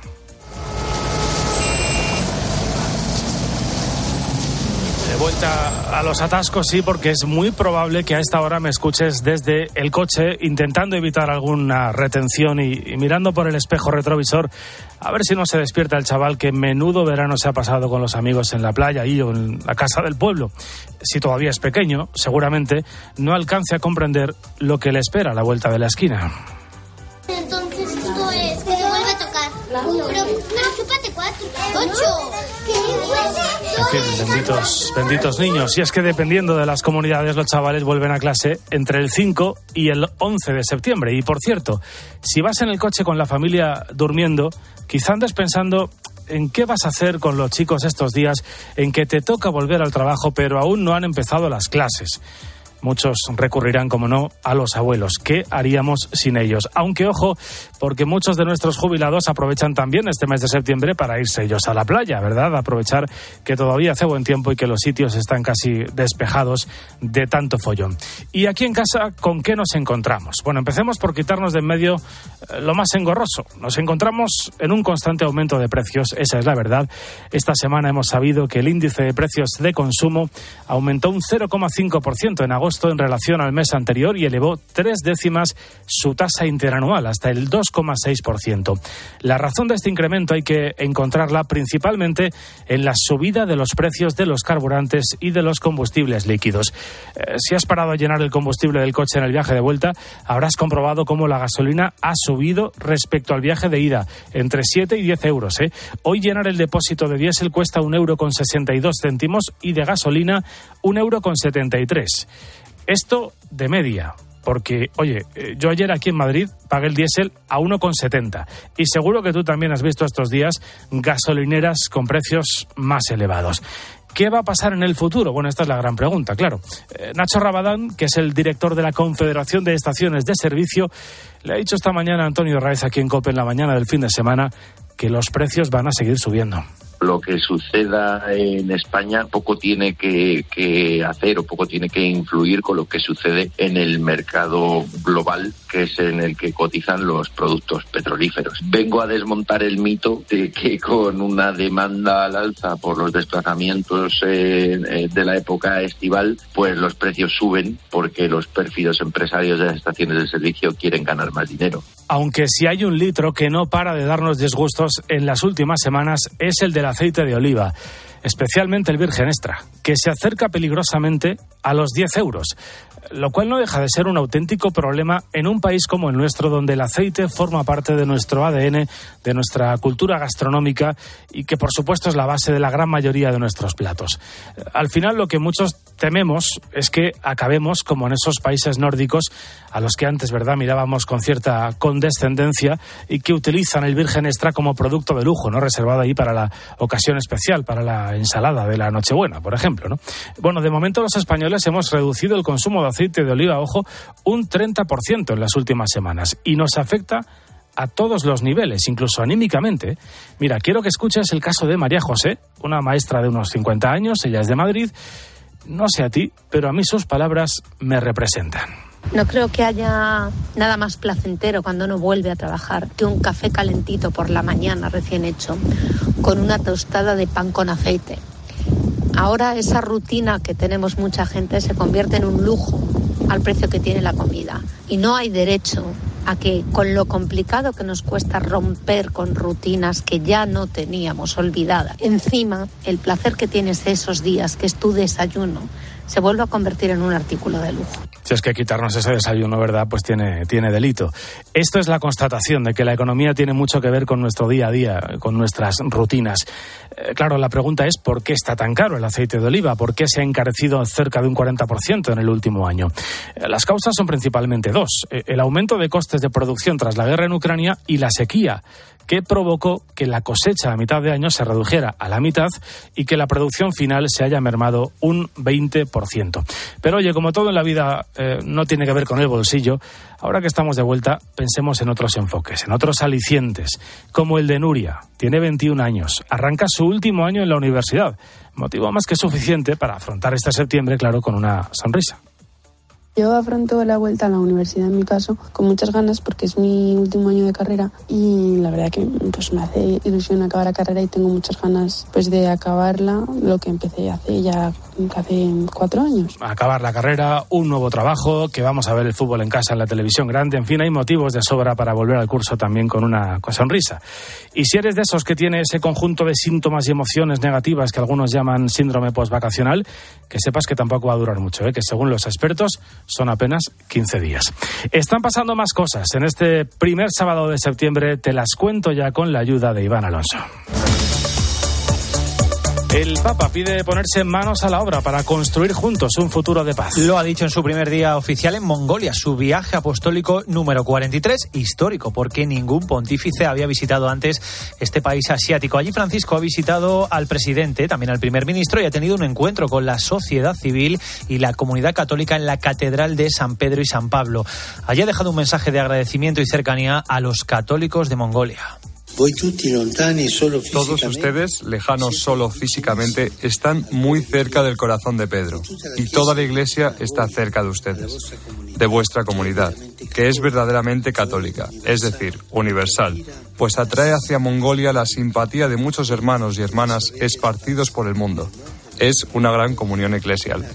De vuelta a los atascos, sí, porque es muy probable que a esta hora me escuches desde el coche intentando evitar alguna retención y mirando por el espejo retrovisor a ver si no se despierta el chaval que menudo verano se ha pasado con los amigos en la playa y o en la casa del pueblo. Si todavía es pequeño, seguramente no alcance a comprender lo que le espera a la vuelta de la esquina. Entonces esto es que te vuelve a tocar. Pero chúpate 4, 8. En fin, benditos niños. Y es que dependiendo de las comunidades, los chavales vuelven a clase entre el 5 y el 11 de septiembre. Y por cierto, si vas en el coche con la familia durmiendo, quizá andes pensando en qué vas a hacer con los chicos estos días en que te toca volver al trabajo, pero aún no han empezado las clases. Muchos recurrirán, como no, a los abuelos. ¿Qué haríamos sin ellos? Aunque, ojo, porque muchos de nuestros jubilados aprovechan también este mes de septiembre para irse ellos a la playa, ¿verdad? Aprovechar que todavía hace buen tiempo y que los sitios están casi despejados de tanto follón. Y aquí en casa, ¿con qué nos encontramos? Bueno, empecemos por quitarnos de en medio lo más engorroso. Nos encontramos en un constante aumento de precios, esa es la verdad. Esta semana hemos sabido que el índice de precios de consumo aumentó un 0,5% en agosto en relación al mes anterior y elevó 3 décimas su tasa interanual hasta el 2,6%. La razón de este incremento hay que encontrarla principalmente en la subida de los precios de los carburantes y de los combustibles líquidos. Si has parado a llenar el combustible del coche en el viaje de vuelta, habrás comprobado cómo la gasolina ha subido respecto al viaje de ida, entre 7 y 10 euros. Hoy llenar el depósito de diésel cuesta 1,62 € y de gasolina 1,73 €. Esto de media, porque, oye, yo ayer aquí en Madrid pagué el diésel a 1,70 y seguro que tú también has visto estos días gasolineras con precios más elevados. ¿Qué va a pasar en el futuro? Bueno, esta es la gran pregunta, claro. Nacho Rabadán, que es el director de la Confederación de Estaciones de Servicio, le ha dicho esta mañana a Antonio Raez aquí en COPE en la mañana del fin de semana que los precios van a seguir subiendo. Lo que suceda en España poco tiene que hacer o poco tiene que influir con lo que sucede en el mercado global, que es en el que cotizan los productos petrolíferos. Vengo a desmontar el mito de que con una demanda al alza por los desplazamientos de la época estival, pues los precios suben porque los pérfidos empresarios de las estaciones de servicio quieren ganar más dinero. Aunque si hay un litro que no para de darnos disgustos en las últimas semanas es el del aceite de oliva, especialmente el virgen extra, que se acerca peligrosamente a los 10 euros, lo cual no deja de ser un auténtico problema en un país como el nuestro, donde el aceite forma parte de nuestro ADN, de nuestra cultura gastronómica y que por supuesto es la base de la gran mayoría de nuestros platos. Al final lo que muchos tememos es que acabemos como en esos países nórdicos a los que antes, ¿verdad?, mirábamos con cierta condescendencia y que utilizan el virgen extra como producto de lujo, ¿no?, reservado ahí para la ocasión especial, para la ensalada de la Nochebuena, por ejemplo, ¿no? Bueno, de momento los españoles hemos reducido el consumo de aceite de oliva, ojo, un 30% en las últimas semanas y nos afecta a todos los niveles, incluso anímicamente. Mira, quiero que escuches el caso de María José, una maestra de unos 50 años, ella es de Madrid. No sé a ti, pero a mí sus palabras me representan. No creo que haya nada más placentero cuando uno vuelve a trabajar que un café calentito por la mañana recién hecho, con una tostada de pan con aceite. Ahora esa rutina que tenemos mucha gente se convierte en un lujo al precio que tiene la comida. Y no hay derecho a que, con lo complicado que nos cuesta romper con rutinas que ya no teníamos olvidadas, encima el placer que tienes esos días, que es tu desayuno, se vuelve a convertir en un artículo de lujo. Si es que quitarnos ese desayuno, ¿verdad?, pues tiene delito. Esto es la constatación de que la economía tiene mucho que ver con nuestro día a día, con nuestras rutinas. Claro, la pregunta es ¿por qué está tan caro el aceite de oliva? ¿Por qué se ha encarecido cerca de un 40% en el último año? Las causas son principalmente dos. El aumento de costes de producción tras la guerra en Ucrania y la sequía, que provocó que la cosecha a mitad de año se redujera a la mitad y que la producción final se haya mermado un 20%. Pero oye, como todo en la vida no tiene que ver con el bolsillo, ahora que estamos de vuelta, pensemos en otros enfoques, en otros alicientes, como el de Nuria. Tiene 21 años, arranca su último año en la universidad. Motivo más que suficiente para afrontar este septiembre, claro, con una sonrisa. Yo afronto la vuelta a la universidad, en mi caso, con muchas ganas porque es mi último año de carrera y la verdad que pues me hace ilusión acabar la carrera y tengo muchas ganas pues de acabarla, lo que empecé hace 4 años. Acabar la carrera, un nuevo trabajo, que vamos a ver el fútbol en casa, en la televisión grande, en fin, hay motivos de sobra para volver al curso también con una sonrisa. Y si eres de esos que tiene ese conjunto de síntomas y emociones negativas que algunos llaman síndrome postvacacional, que sepas que tampoco va a durar mucho, que según los expertos son apenas 15 días. Están pasando más cosas. En este primer sábado de septiembre te las cuento ya con la ayuda de Iván Alonso. El Papa pide ponerse manos a la obra para construir juntos un futuro de paz. Lo ha dicho en su primer día oficial en Mongolia, su viaje apostólico número 43, histórico, porque ningún pontífice había visitado antes este país asiático. Allí Francisco ha visitado al presidente, también al primer ministro, y ha tenido un encuentro con la sociedad civil y la comunidad católica en la Catedral de San Pedro y San Pablo. Allí ha dejado un mensaje de agradecimiento y cercanía a los católicos de Mongolia. Todos ustedes, lejanos solo físicamente, están muy cerca del corazón de Pedro. Y toda la Iglesia está cerca de ustedes, de vuestra comunidad, que es verdaderamente católica, es decir, universal, pues atrae hacia Mongolia la simpatía de muchos hermanos y hermanas esparcidos por el mundo. Es una gran comunión eclesial.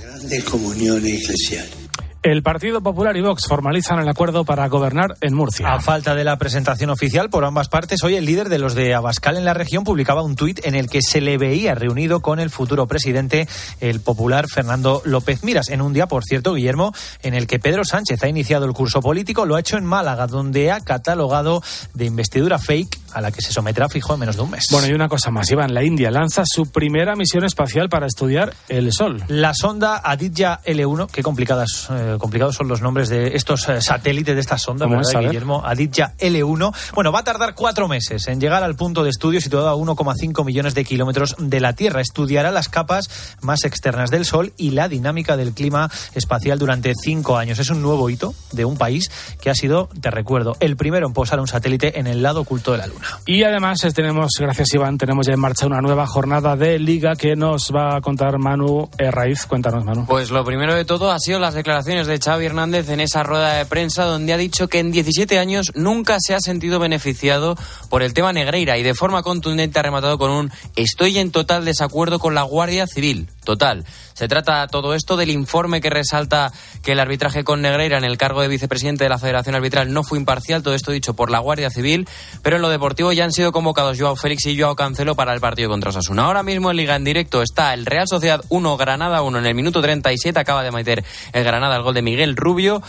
El Partido Popular y Vox formalizan el acuerdo para gobernar en Murcia. A falta de la presentación oficial por ambas partes, hoy el líder de los de Abascal en la región publicaba un tuit en el que se le veía reunido con el futuro presidente, el popular Fernando López Miras, en un día, por cierto, Guillermo, en el que Pedro Sánchez ha iniciado el curso político. Lo ha hecho en Málaga, donde ha catalogado de investidura fake a la que se someterá fijo en menos de un mes. Bueno, y una cosa más, Iván, la India lanza su primera misión espacial para estudiar el Sol. La sonda Aditya L1, qué complicados son los nombres de estos satélites de esta sonda, ¿verdad, Guillermo? Aditya L1. Bueno, va a tardar 4 meses en llegar al punto de estudio situado a 1,5 millones de kilómetros de la Tierra. Estudiará las capas más externas del Sol y la dinámica del clima espacial durante 5 años. Es un nuevo hito de un país que ha sido, te recuerdo, el primero en posar un satélite en el lado oculto de la Luna. Y además gracias Iván, tenemos ya en marcha una nueva jornada de Liga que nos va a contar Manu Herraiz. Cuéntanos, Manu. Pues lo primero de todo ha sido las declaraciones de Xavi Hernández en esa rueda de prensa donde ha dicho que en 17 años nunca se ha sentido beneficiado por el tema Negreira y de forma contundente ha rematado con un "estoy en total desacuerdo con la Guardia Civil". Total. Se trata todo esto del informe que resalta que el arbitraje con Negreira en el cargo de vicepresidente de la Federación Arbitral no fue imparcial, todo esto dicho por la Guardia Civil, pero en lo deportivo ya han sido convocados Joao Félix y Joao Cancelo para el partido contra Osasuna. Ahora mismo en Liga en directo está el Real Sociedad 1, Granada 1 en el minuto 37, acaba de meter el Granada el gol de Miguel Rubio.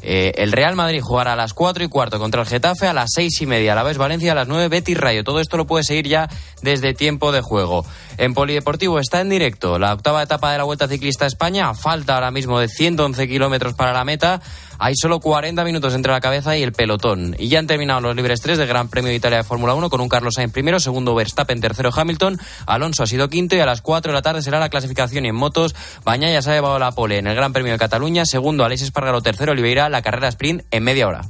El Real Madrid jugará a las 4:15 contra el Getafe, a las 6:30 a la vez Valencia, a las 9 Betis Rayo. Todo esto lo puedes seguir ya desde tiempo de juego. En Polideportivo está en directo la octava etapa de la Vuelta Ciclista a España, a falta ahora mismo de 111 kilómetros para la meta. Hay solo 40 minutos entre la cabeza y el pelotón. Y ya han terminado los libres 3 del Gran Premio de Italia de Fórmula 1 con un Carlos Sainz primero, segundo Verstappen, tercero Hamilton, Alonso ha sido quinto y a las 4 de la tarde será la clasificación. Y en motos, Bañaya se ha llevado la pole en el Gran Premio de Cataluña, segundo Aleix Espargaró, tercero Oliveira, la carrera sprint en media hora.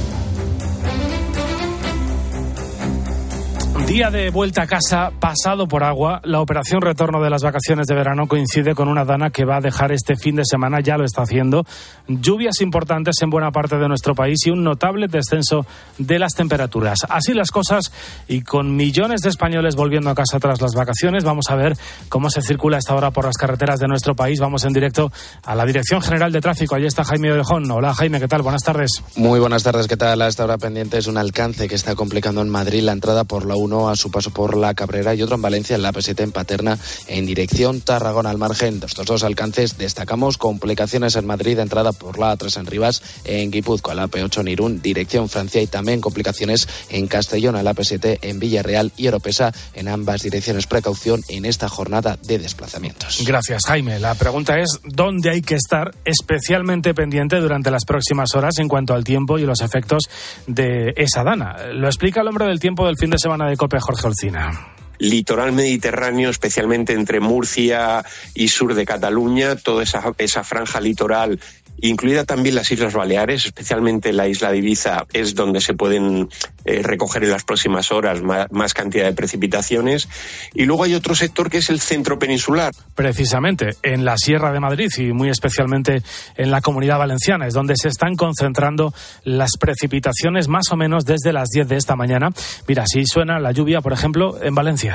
Día de vuelta a casa, pasado por agua. La operación retorno de las vacaciones de verano coincide con una dana que va a dejar este fin de semana, ya lo está haciendo, lluvias importantes en buena parte de nuestro país y un notable descenso de las temperaturas. Así las cosas, y con millones de españoles volviendo a casa tras las vacaciones, vamos a ver cómo se circula a esta hora por las carreteras de nuestro país. Vamos en directo a la Dirección General de Tráfico. Allí está Jaime Orejón. Hola, Jaime, ¿qué tal? Buenas tardes. Muy buenas tardes, ¿qué tal? A esta hora pendiente es un alcance que está complicando en Madrid la entrada por la 1 uno a su paso por La Cabrera y otro en Valencia, en la AP7 en Paterna, en dirección Tarragona. Al margen de estos dos alcances, destacamos complicaciones en Madrid, entrada por la A3 en Rivas, en Guipúzcoa, la AP8 en Irún, dirección Francia, y también complicaciones en Castellón, a la AP7 en Villarreal y Oropesa, en ambas direcciones. Precaución en esta jornada de desplazamientos. Gracias, Jaime. La pregunta es ¿dónde hay que estar especialmente pendiente durante las próximas horas en cuanto al tiempo y los efectos de esa dana? Lo explica el hombre del tiempo del fin de semana de COPE, Jorge Olcina. Litoral mediterráneo, especialmente entre Murcia y sur de Cataluña, toda esa franja litoral, incluida también las Islas Baleares, especialmente la isla de Ibiza, es donde se pueden recoger en las próximas horas más cantidad de precipitaciones. Y luego hay otro sector que es el centro peninsular. Precisamente en la Sierra de Madrid y muy especialmente en la Comunidad Valenciana es donde se están concentrando las precipitaciones más o menos desde las 10 de esta mañana. Mira, así suena la lluvia, por ejemplo, en Valencia.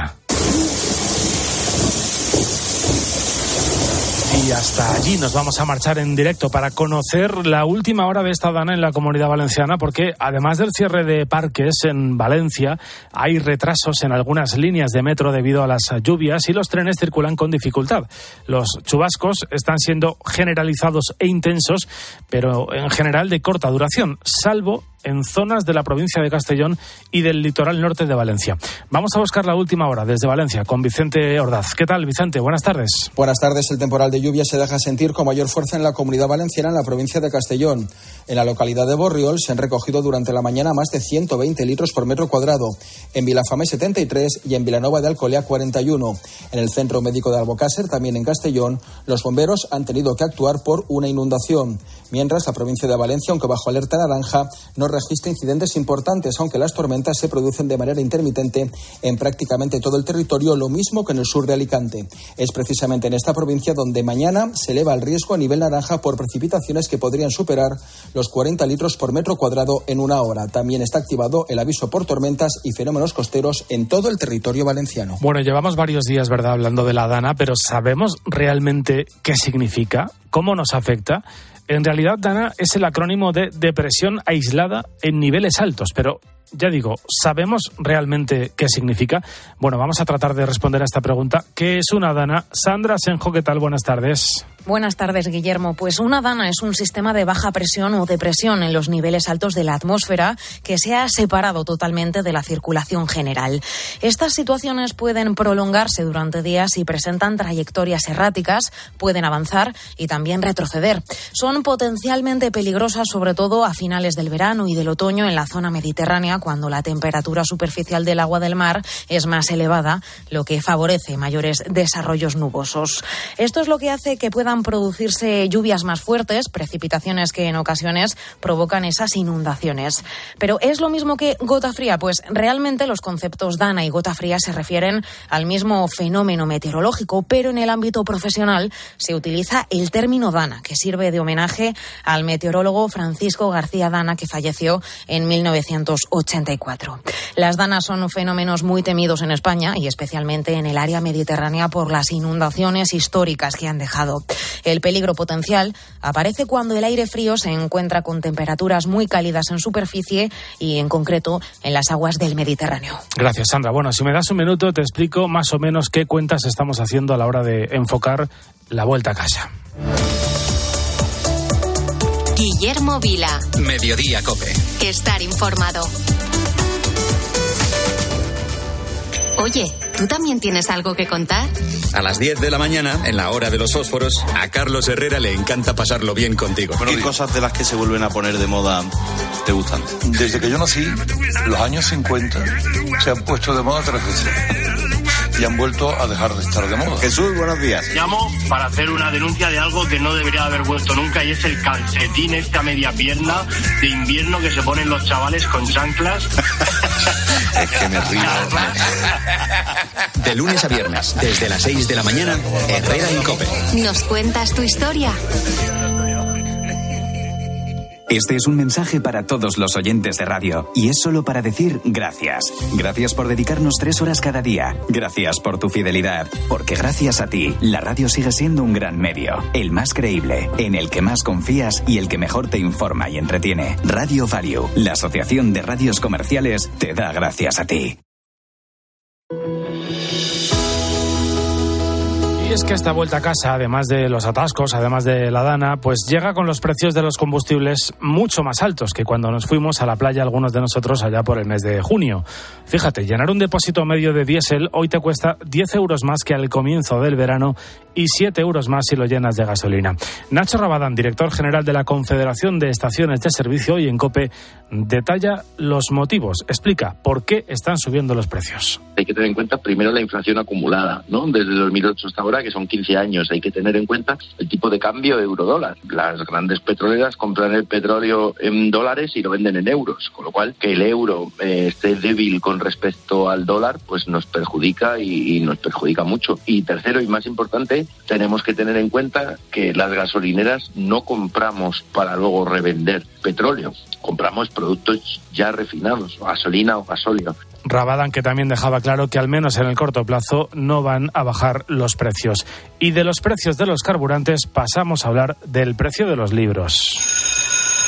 Y hasta allí nos vamos a marchar en directo para conocer la última hora de esta dana en la Comunidad Valenciana, porque además del cierre de parques en Valencia, hay retrasos en algunas líneas de metro debido a las lluvias y los trenes circulan con dificultad. Los chubascos están siendo generalizados e intensos, pero en general de corta duración, salvo en zonas de la provincia de Castellón y del litoral norte de Valencia. Vamos a buscar la última hora desde Valencia con Vicente Ordaz. ¿Qué tal, Vicente? Buenas tardes. Buenas tardes. El temporal de lluvia se deja sentir con mayor fuerza en la Comunidad Valenciana, en la provincia de Castellón. En la localidad de Borriol se han recogido durante la mañana más de 120 litros por metro cuadrado. En Vilafamé 73 y en Vilanova de Alcolea 41. En el Centro Médico de Albocácer, también en Castellón, los bomberos han tenido que actuar por una inundación. Mientras, la provincia de Valencia, aunque bajo alerta naranja, no registra incidentes importantes, aunque las tormentas se producen de manera intermitente en prácticamente todo el territorio, lo mismo que en el sur de Alicante. Es precisamente en esta provincia donde mañana se eleva el riesgo a nivel naranja por precipitaciones que podrían superar los 40 litros por metro cuadrado en una hora. También está activado el aviso por tormentas y fenómenos costeros en todo el territorio valenciano. Bueno, llevamos varios días, ¿verdad?, hablando de la dana, pero ¿sabemos realmente qué significa? ¿Cómo nos afecta? En realidad, dana es el acrónimo de depresión aislada en niveles altos, pero ya digo, ¿sabemos realmente qué significa? Bueno, vamos a tratar de responder a esta pregunta. ¿Qué es una dana? Sandra Senjo, ¿qué tal? Buenas tardes. Buenas tardes, Guillermo. Pues una dana es un sistema de baja presión o depresión en los niveles altos de la atmósfera que se ha separado totalmente de la circulación general. Estas situaciones pueden prolongarse durante días y presentan trayectorias erráticas, pueden avanzar y también retroceder. Son potencialmente peligrosas, sobre todo a finales del verano y del otoño en la zona mediterránea, cuando la temperatura superficial del agua del mar es más elevada, lo que favorece mayores desarrollos nubosos. Esto es lo que hace que puedan producirse lluvias más fuertes, precipitaciones que en ocasiones provocan esas inundaciones. Pero ¿es lo mismo que gota fría? Pues realmente los conceptos dana y gota fría se refieren al mismo fenómeno meteorológico, pero en el ámbito profesional se utiliza el término dana, que sirve de homenaje al meteorólogo Francisco García Dana, que falleció en 1984. Las danas son fenómenos muy temidos en España y especialmente en el área mediterránea por las inundaciones históricas que han dejado. El peligro potencial aparece cuando el aire frío se encuentra con temperaturas muy cálidas en superficie y en concreto en las aguas del Mediterráneo. Gracias, Sandra. Bueno, si me das un minuto te explico más o menos qué cuentas estamos haciendo a la hora de enfocar la vuelta a casa. Guillermo Vila. Mediodía COPE. Estar informado. Oye, ¿tú también tienes algo que contar? A las 10 de la mañana, en la hora de los fósforos, a Carlos Herrera le encanta pasarlo bien contigo. ¿Qué cosas de las que se vuelven a poner de moda te gustan? Desde que yo nací, los años 50 se han puesto de moda 3 veces. Y han vuelto a dejar de estar de moda. Jesús, buenos días. Llamo para hacer una denuncia de algo que no debería haber vuelto nunca, y es el calcetín a media pierna de invierno que se ponen los chavales con chanclas. Es que me río. De lunes a viernes, desde las 6 de la mañana, Herrera en COPE. ¿Nos cuentas tu historia? Este es un mensaje para todos los oyentes de radio y es solo para decir gracias. Gracias por dedicarnos 3 horas cada día. Gracias por tu fidelidad. Porque gracias a ti, la radio sigue siendo un gran medio. El más creíble, en el que más confías y el que mejor te informa y entretiene. Radio Value, la Asociación de Radios Comerciales, te da gracias a ti. es que esta vuelta a casa, además de los atascos, además de la dana, pues llega con los precios de los combustibles mucho más altos que cuando nos fuimos a la playa algunos de nosotros allá por el mes de junio. Fíjate, llenar un depósito medio de diésel hoy te cuesta 10 euros más que al comienzo del verano y 7 euros más si lo llenas de gasolina. Nacho Rabadán, director general de la Confederación de Estaciones de Servicio, hoy en COPE, detalla los motivos, explica por qué están subiendo los precios. Hay que tener en cuenta primero la inflación acumulada, ¿no? Desde 2008 hasta ahora, que son 15 años. Hay que tener en cuenta el tipo de cambio euro-dólar. Las grandes petroleras compran el petróleo en dólares y lo venden en euros, con lo cual que el euro esté débil con respecto al dólar, pues nos perjudica y nos perjudica mucho. Y tercero y más importante, tenemos que tener en cuenta que las gasolineras no compramos para luego revender petróleo, compramos productos ya refinados, gasolina o gasóleo. Rabadán, que también dejaba claro que al menos en el corto plazo no van a bajar los precios. Y de los precios de los carburantes pasamos a hablar del precio de los libros.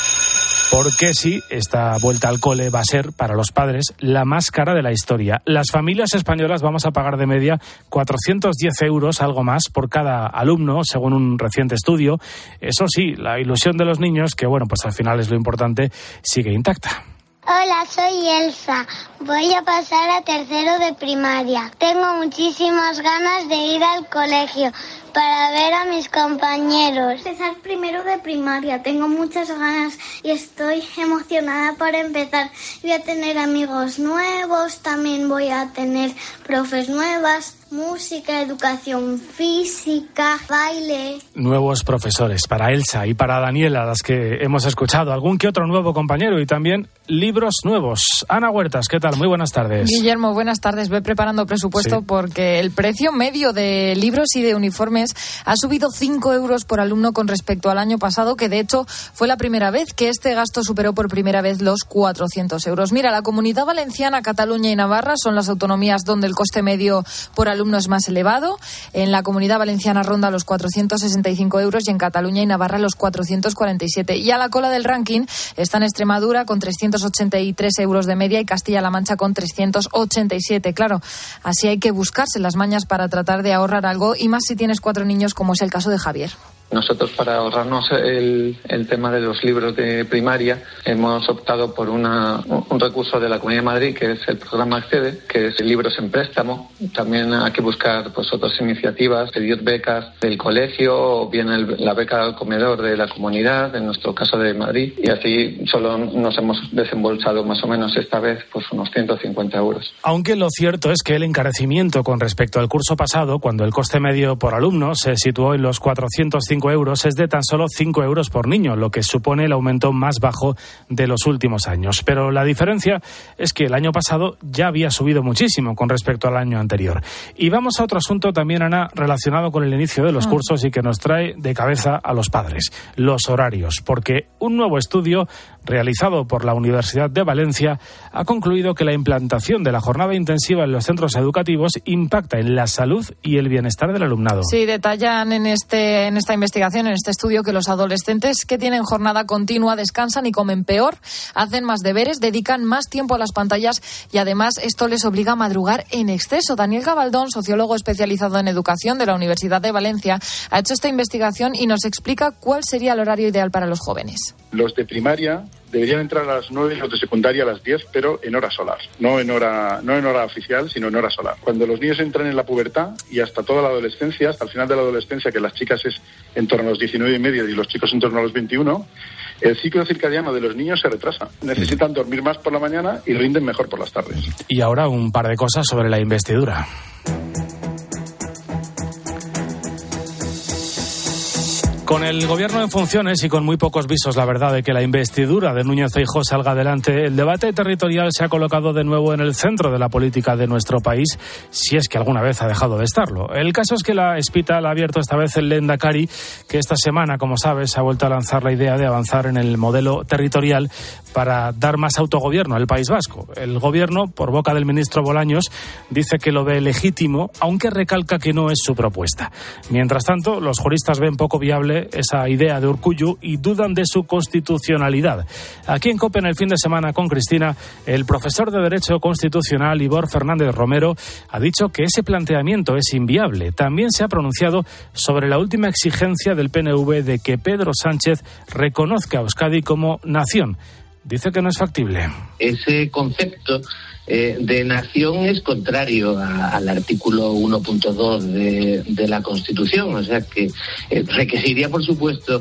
Porque sí, esta vuelta al cole va a ser, para los padres, la más cara de la historia. Las familias españolas vamos a pagar de media 410 euros, algo más, por cada alumno, según un reciente estudio. Eso sí, la ilusión de los niños, que bueno, pues al final es lo importante, sigue intacta. Hola, soy Elsa. Voy a pasar a tercero de primaria. Tengo muchísimas ganas de ir al colegio para ver a mis compañeros. Empezar primero de primaria. Tengo muchas ganas y estoy emocionada por empezar. Voy a tener amigos nuevos, también voy a tener profes nuevas. Música, educación física, baile. Nuevos profesores para Elsa y para Daniela, las que hemos escuchado. Algún que otro nuevo compañero y también libros nuevos. Ana Huertas, ¿qué tal? Muy buenas tardes. Guillermo, buenas tardes. Voy preparando presupuesto porque el precio medio de libros y de uniformes ha subido 5 euros por alumno con respecto al año pasado, que de hecho fue la primera vez que este gasto superó por primera vez los 400 euros. Mira, la Comunidad Valenciana, Cataluña y Navarra son las autonomías donde el coste medio por alumno es más elevado. En la Comunidad Valenciana ronda los 465 euros y en Cataluña y Navarra los 447. Y a la cola del ranking están Extremadura con 383 euros de media y Castilla-La Mancha con 387. Claro, así hay que buscarse las mañas para tratar de ahorrar algo, y más si tienes 4 niños, como es el caso de Javier. Nosotros, para ahorrarnos el tema de los libros de primaria, hemos optado por un recurso de la Comunidad de Madrid, que es el programa Accede, que es libros en préstamo. También hay que buscar pues otras iniciativas, pedir becas del colegio o bien la beca al comedor de la comunidad, en nuestro caso de Madrid, y así solo nos hemos desembolsado más o menos esta vez pues unos 150 euros. Aunque lo cierto es que el encarecimiento con respecto al curso pasado, cuando el coste medio por alumno se situó en los 405 euros, es de tan solo 5 euros por niño, lo que supone el aumento más bajo de los últimos años. Pero la diferencia es que el año pasado ya había subido muchísimo con respecto al año anterior. Y vamos a otro asunto también, Ana, relacionado con el inicio de los cursos y que nos trae de cabeza a los padres: los horarios. Porque un nuevo estudio realizado por la Universidad de Valencia ha concluido que la implantación de la jornada intensiva en los centros educativos impacta en la salud y el bienestar del alumnado. Sí, detallan en esta investigación, en este estudio, que los adolescentes que tienen jornada continua descansan y comen peor, hacen más deberes, dedican más tiempo a las pantallas y además esto les obliga a madrugar en exceso. Daniel Gabaldón, sociólogo especializado en educación de la Universidad de Valencia, ha hecho esta investigación y nos explica cuál sería el horario ideal para los jóvenes. Los de primaria deberían entrar a las 9 y los de secundaria a las 10, pero en hora solar, no en hora oficial, sino en hora solar. Cuando los niños entran en la pubertad y hasta toda la adolescencia, hasta el final de la adolescencia, que las chicas es en torno a los 19 y medio y los chicos en torno a los 21, el ciclo circadiano de los niños se retrasa. Necesitan dormir más por la mañana y rinden mejor por las tardes. Y ahora un par de cosas sobre la investidura. Con el gobierno en funciones y con muy pocos visos, la verdad, de que la investidura de Núñez Feijóo salga adelante, el debate territorial se ha colocado de nuevo en el centro de la política de nuestro país, si es que alguna vez ha dejado de estarlo. El caso es que la espita la ha abierto esta vez el Lehendakari, que esta semana, como sabes, ha vuelto a lanzar la idea de avanzar en el modelo territorial para dar más autogobierno al País Vasco. El gobierno, por boca del ministro Bolaños, dice que lo ve legítimo, aunque recalca que no es su propuesta. Mientras tanto, los juristas ven poco viable PSOE, esa idea de Urkullu, y dudan de su constitucionalidad. Aquí en COPE, en el fin de semana con Cristina, el profesor de Derecho Constitucional Ivor Fernández Romero ha dicho que ese planteamiento es inviable. También se ha pronunciado sobre la última exigencia del PNV de que Pedro Sánchez reconozca a Euskadi como nación. Dice que no es factible. Ese concepto de nación es contrario al artículo 1.2 de la Constitución, o sea que requeriría, por supuesto,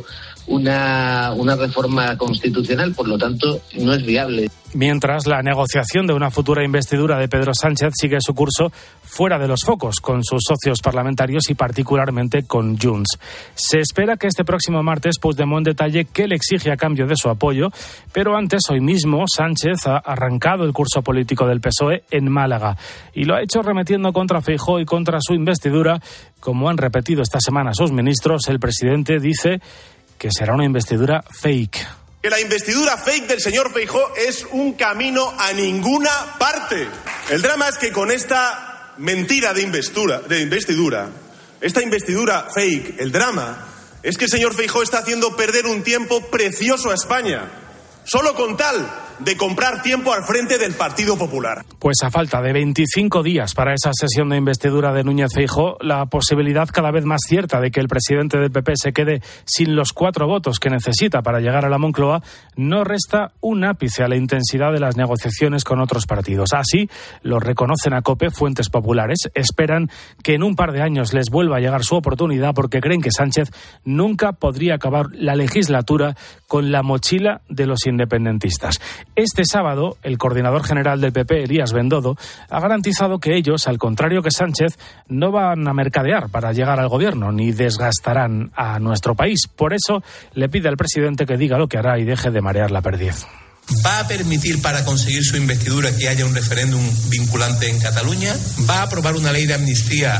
una reforma constitucional, por lo tanto no es viable. Mientras, la negociación de una futura investidura de Pedro Sánchez sigue su curso fuera de los focos, con sus socios parlamentarios y particularmente con Junts. Se espera que este próximo martes Puigdemont detalle qué le exige a cambio de su apoyo, pero antes, hoy mismo, Sánchez ha arrancado el curso político del PSOE en Málaga y lo ha hecho remetiendo contra Feijóo y contra su investidura. Como han repetido esta semana sus ministros, el presidente dice que será una investidura fake. Que la investidura fake del señor Feijóo es un camino a ninguna parte. El drama es que con esta mentira de investidura, esta investidura fake, el drama es que el señor Feijóo está haciendo perder un tiempo precioso a España, solo con tal de comprar tiempo al frente del Partido Popular. Pues a falta de 25 días para esa sesión de investidura de Núñez Feijóo, la posibilidad cada vez más cierta de que el presidente del PP se quede sin los 4 votos que necesita para llegar a la Moncloa no resta un ápice a la intensidad de las negociaciones con otros partidos. Así lo reconocen a COPE fuentes populares. Esperan que en un par de años les vuelva a llegar su oportunidad porque creen que Sánchez nunca podría acabar la legislatura con la mochila de los independentistas. Este sábado, el coordinador general del PP, Elías Bendodo, ha garantizado que ellos, al contrario que Sánchez, no van a mercadear para llegar al gobierno ni desgastarán a nuestro país. Por eso, le pide al presidente que diga lo que hará y deje de marear la perdiz. ¿Va a permitir para conseguir su investidura que haya un referéndum vinculante en Cataluña? ¿Va a aprobar una ley de amnistía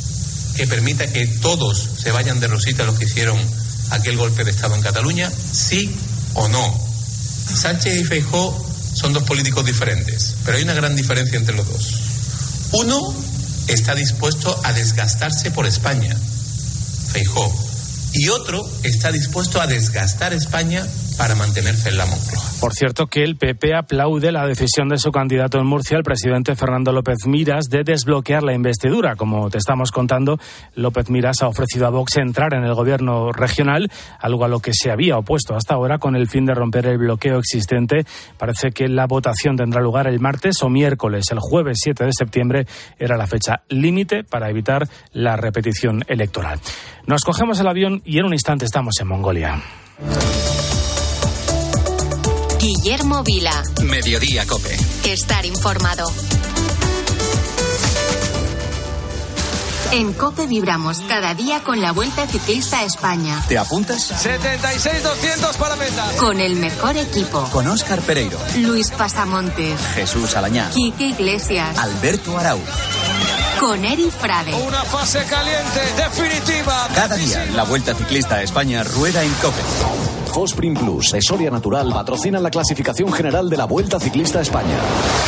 que permita que todos se vayan de rosita los que hicieron aquel golpe de Estado en Cataluña? ¿Sí o no? Sánchez y Feijóo son 2 políticos diferentes, pero hay una gran diferencia entre los dos. Uno está dispuesto a desgastarse por España, Feijóo, y otro está dispuesto a desgastar España para mantenerse en la Moncloa. Por cierto, que el PP aplaude la decisión de su candidato en Murcia, el presidente Fernando López Miras, de desbloquear la investidura. Como te estamos contando, López Miras ha ofrecido a Vox entrar en el gobierno regional, algo a lo que se había opuesto hasta ahora con el fin de romper el bloqueo existente. Parece que la votación tendrá lugar el martes o miércoles. El jueves 7 de septiembre era la fecha límite para evitar la repetición electoral. Nos cogemos el avión y en un instante estamos en Mongolia. Guillermo Vila. Mediodía COPE. Estar informado. En COPE vibramos cada día con la Vuelta Ciclista a España. ¿Te apuntas? 76-200 para meta. Con el mejor equipo. Con Óscar Pereiro, Luis Pasamontes, Jesús Alañá, Quique Iglesias, Alberto Arau. Con Eri Frade. Una fase caliente, definitiva. Cada día la Vuelta Ciclista a España rueda en COPE. Fosprin Plus y Soria Natural patrocinan la clasificación general de la Vuelta Ciclista a España.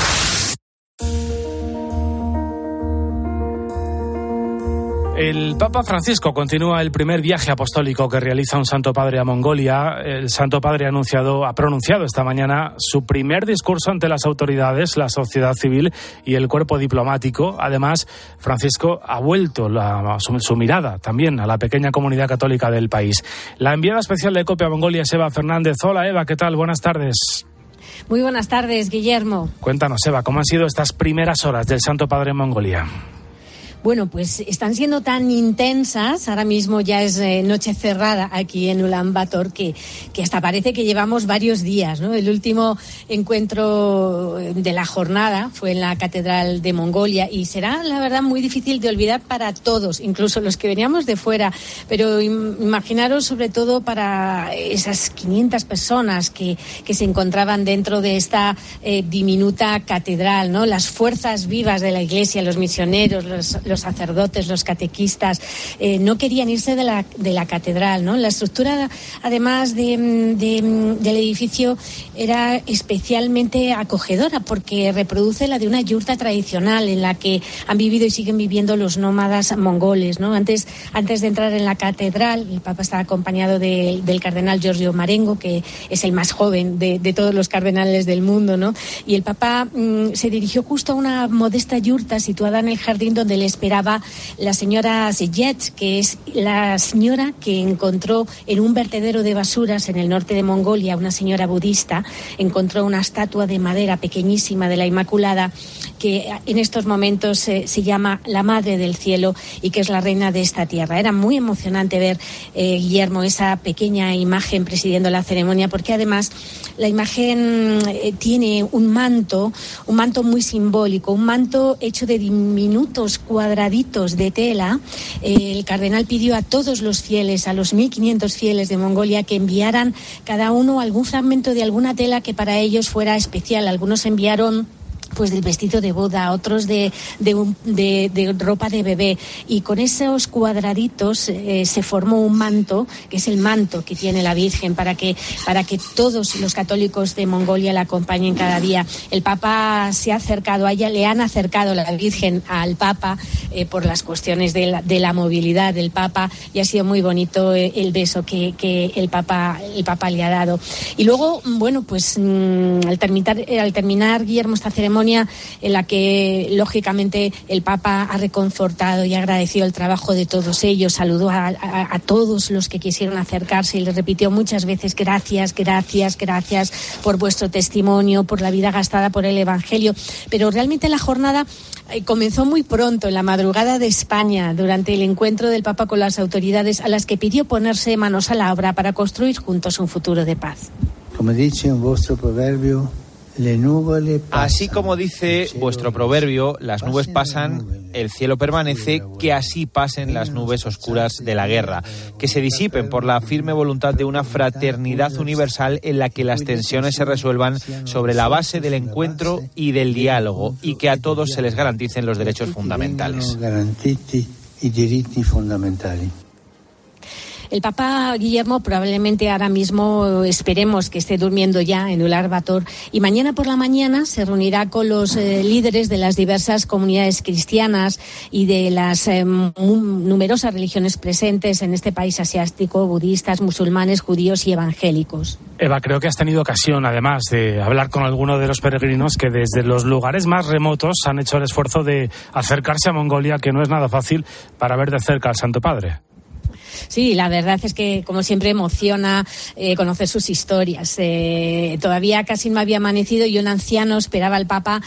El Papa Francisco continúa el primer viaje apostólico que realiza un Santo Padre a Mongolia. El Santo Padre ha pronunciado esta mañana su primer discurso ante las autoridades, la sociedad civil y el cuerpo diplomático. Además, Francisco ha vuelto su mirada también a la pequeña comunidad católica del país. La enviada especial de COPE a Mongolia es Eva Fernández. Hola Eva, ¿qué tal? Buenas tardes. Muy buenas tardes, Guillermo. Cuéntanos, Eva, ¿cómo han sido estas primeras horas del Santo Padre en Mongolia? Bueno, pues están siendo tan intensas, ahora mismo ya es noche cerrada aquí en Ulan Bator, que hasta parece que llevamos varios días, ¿no? El último encuentro de la jornada fue en la Catedral de Mongolia y será, la verdad, muy difícil de olvidar para todos, incluso los que veníamos de fuera, pero imaginaros sobre todo para esas 500 personas que se encontraban dentro de esta diminuta catedral, ¿no? Las fuerzas vivas de la Iglesia, los misioneros, los sacerdotes, los catequistas, no querían irse de la catedral, ¿no? La estructura, además del edificio, era especialmente acogedora porque reproduce la de una yurta tradicional en la que han vivido y siguen viviendo los nómadas mongoles, ¿no? Antes de entrar en la catedral, el Papa estaba acompañado del cardenal Giorgio Marengo, que es el más joven de todos los cardenales del mundo, ¿no? Y el Papa se dirigió justo a una modesta yurta situada en el jardín donde le esperaba la señora Seyet, que es la señora que encontró en un vertedero de basuras en el norte de Mongolia, una señora budista, encontró una estatua de madera pequeñísima de la Inmaculada, que en estos momentos se llama la Madre del Cielo y que es la reina de esta tierra. Era muy emocionante ver, Guillermo, esa pequeña imagen presidiendo la ceremonia, porque además la imagen tiene un manto muy simbólico, un manto hecho de diminutos cuadraditos de tela. El cardenal pidió a todos los fieles, a los 1.500 fieles de Mongolia, que enviaran cada uno algún fragmento de alguna tela que para ellos fuera especial. Algunos enviaron pues del vestido de boda, otros de ropa de bebé, y con esos cuadraditos se formó un manto, que es el manto que tiene la Virgen para que todos los católicos de Mongolia la acompañen cada día. El Papa se ha acercado a ella, le han acercado la Virgen al Papa por las cuestiones de la movilidad del Papa, y ha sido muy bonito el beso que el Papa le ha dado. Y luego, bueno, pues al terminar, Guillermo, esta ceremonia en la que lógicamente el Papa ha reconfortado y agradecido el trabajo de todos ellos, saludó a todos los que quisieron acercarse y les repitió muchas veces: gracias, gracias, gracias por vuestro testimonio, por la vida gastada por el Evangelio. Pero realmente la jornada comenzó muy pronto, en la madrugada de España, durante el encuentro del Papa con las autoridades, a las que pidió ponerse manos a la obra para construir juntos un futuro de paz. Como dice en vuestro proverbio, así como dice vuestro proverbio, las nubes pasan, el cielo permanece, que así pasen las nubes oscuras de la guerra, que se disipen por la firme voluntad de una fraternidad universal en la que las tensiones se resuelvan sobre la base del encuentro y del diálogo, y que a todos se les garanticen los derechos fundamentales. El Papa, Guillermo, probablemente ahora mismo esperemos que esté durmiendo ya en Ulaanbaatar, y mañana por la mañana se reunirá con los líderes de las diversas comunidades cristianas y de las numerosas religiones presentes en este país asiático: budistas, musulmanes, judíos y evangélicos. Eva, creo que has tenido ocasión, además, de hablar con alguno de los peregrinos que desde los lugares más remotos han hecho el esfuerzo de acercarse a Mongolia, que no es nada fácil, para ver de cerca al Santo Padre. Sí, la verdad es que, como siempre, emociona conocer sus historias. Todavía casi no había amanecido y un anciano esperaba al Papa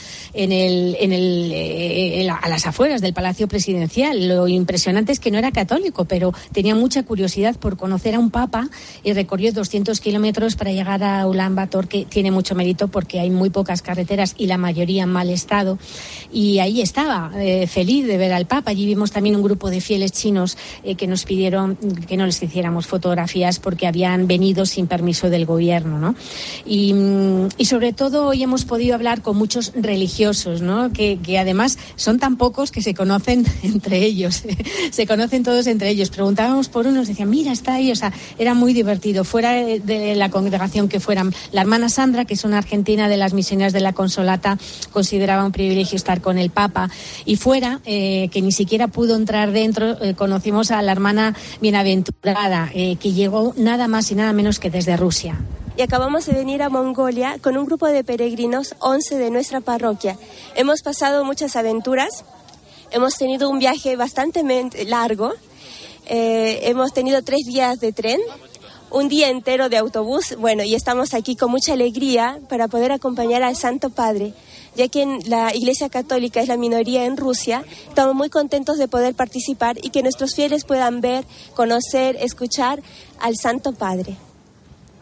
a las afueras del Palacio Presidencial. Lo impresionante es que no era católico, pero tenía mucha curiosidad por conocer a un Papa, y recorrió 200 kilómetros para llegar a Ulaanbaatar, que tiene mucho mérito porque hay muy pocas carreteras y la mayoría en mal estado. Y ahí estaba, feliz de ver al Papa. Allí vimos también un grupo de fieles chinos que nos pidieron que no les hiciéramos fotografías porque habían venido sin permiso del gobierno, ¿no? Y sobre todo hoy hemos podido hablar con muchos religiosos, ¿no? Que además son tan pocos que se conocen entre ellos, se conocen todos entre ellos. Preguntábamos por unos, decían, mira, está ahí, o sea, era muy divertido. Fuera de la congregación que fueran, la hermana Sandra, que es una argentina de las misioneras de la Consolata, consideraba un privilegio estar con el Papa, y fuera, que ni siquiera pudo entrar dentro, conocimos a la hermana Bienaventurada, que llegó nada más y nada menos que desde Rusia. Y acabamos de venir a Mongolia con un grupo de peregrinos, 11 de nuestra parroquia. Hemos pasado muchas aventuras, hemos tenido un viaje bastante largo, hemos tenido 3 días de tren, un día entero de autobús, bueno, y estamos aquí con mucha alegría para poder acompañar al Santo Padre, ya que la Iglesia Católica es la minoría en Rusia. Estamos muy contentos de poder participar y que nuestros fieles puedan ver, conocer, escuchar al Santo Padre.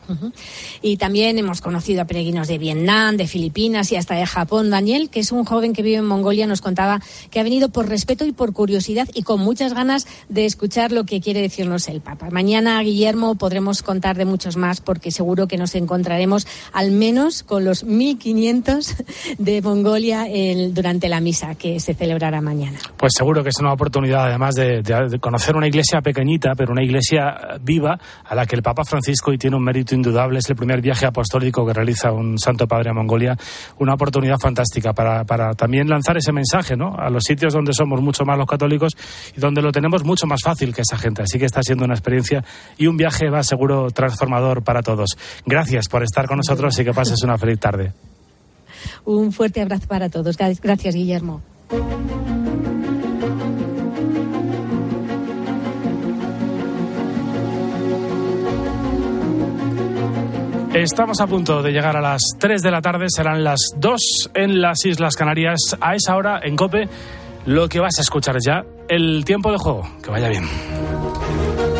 Y también hemos conocido a peregrinos de Vietnam, de Filipinas y hasta de Japón. Daniel, que es un joven que vive en Mongolia, nos contaba que ha venido por respeto y por curiosidad y con muchas ganas de escuchar lo que quiere decirnos el Papa. Mañana, Guillermo, podremos contar de muchos más porque seguro que nos encontraremos al menos con los 1.500 de Mongolia durante la misa que se celebrará mañana. Pues seguro que es una oportunidad además de conocer una iglesia pequeñita, pero una iglesia viva a la que el Papa Francisco, y tiene un mérito indudable, es el primer viaje apostólico que realiza un Santo Padre a Mongolia, una oportunidad fantástica para también lanzar ese mensaje, ¿no?, a los sitios donde somos mucho más los católicos y donde lo tenemos mucho más fácil que esa gente. Así que está siendo una experiencia y un viaje, va seguro, transformador para todos. Gracias por estar con nosotros y que pases una feliz tarde. Un fuerte abrazo para todos. Gracias, Guillermo. Estamos a punto de llegar a las 3 de la tarde, serán las 2 en las Islas Canarias. A esa hora, en COPE, lo que vas a escuchar ya, el tiempo de juego. Que vaya bien.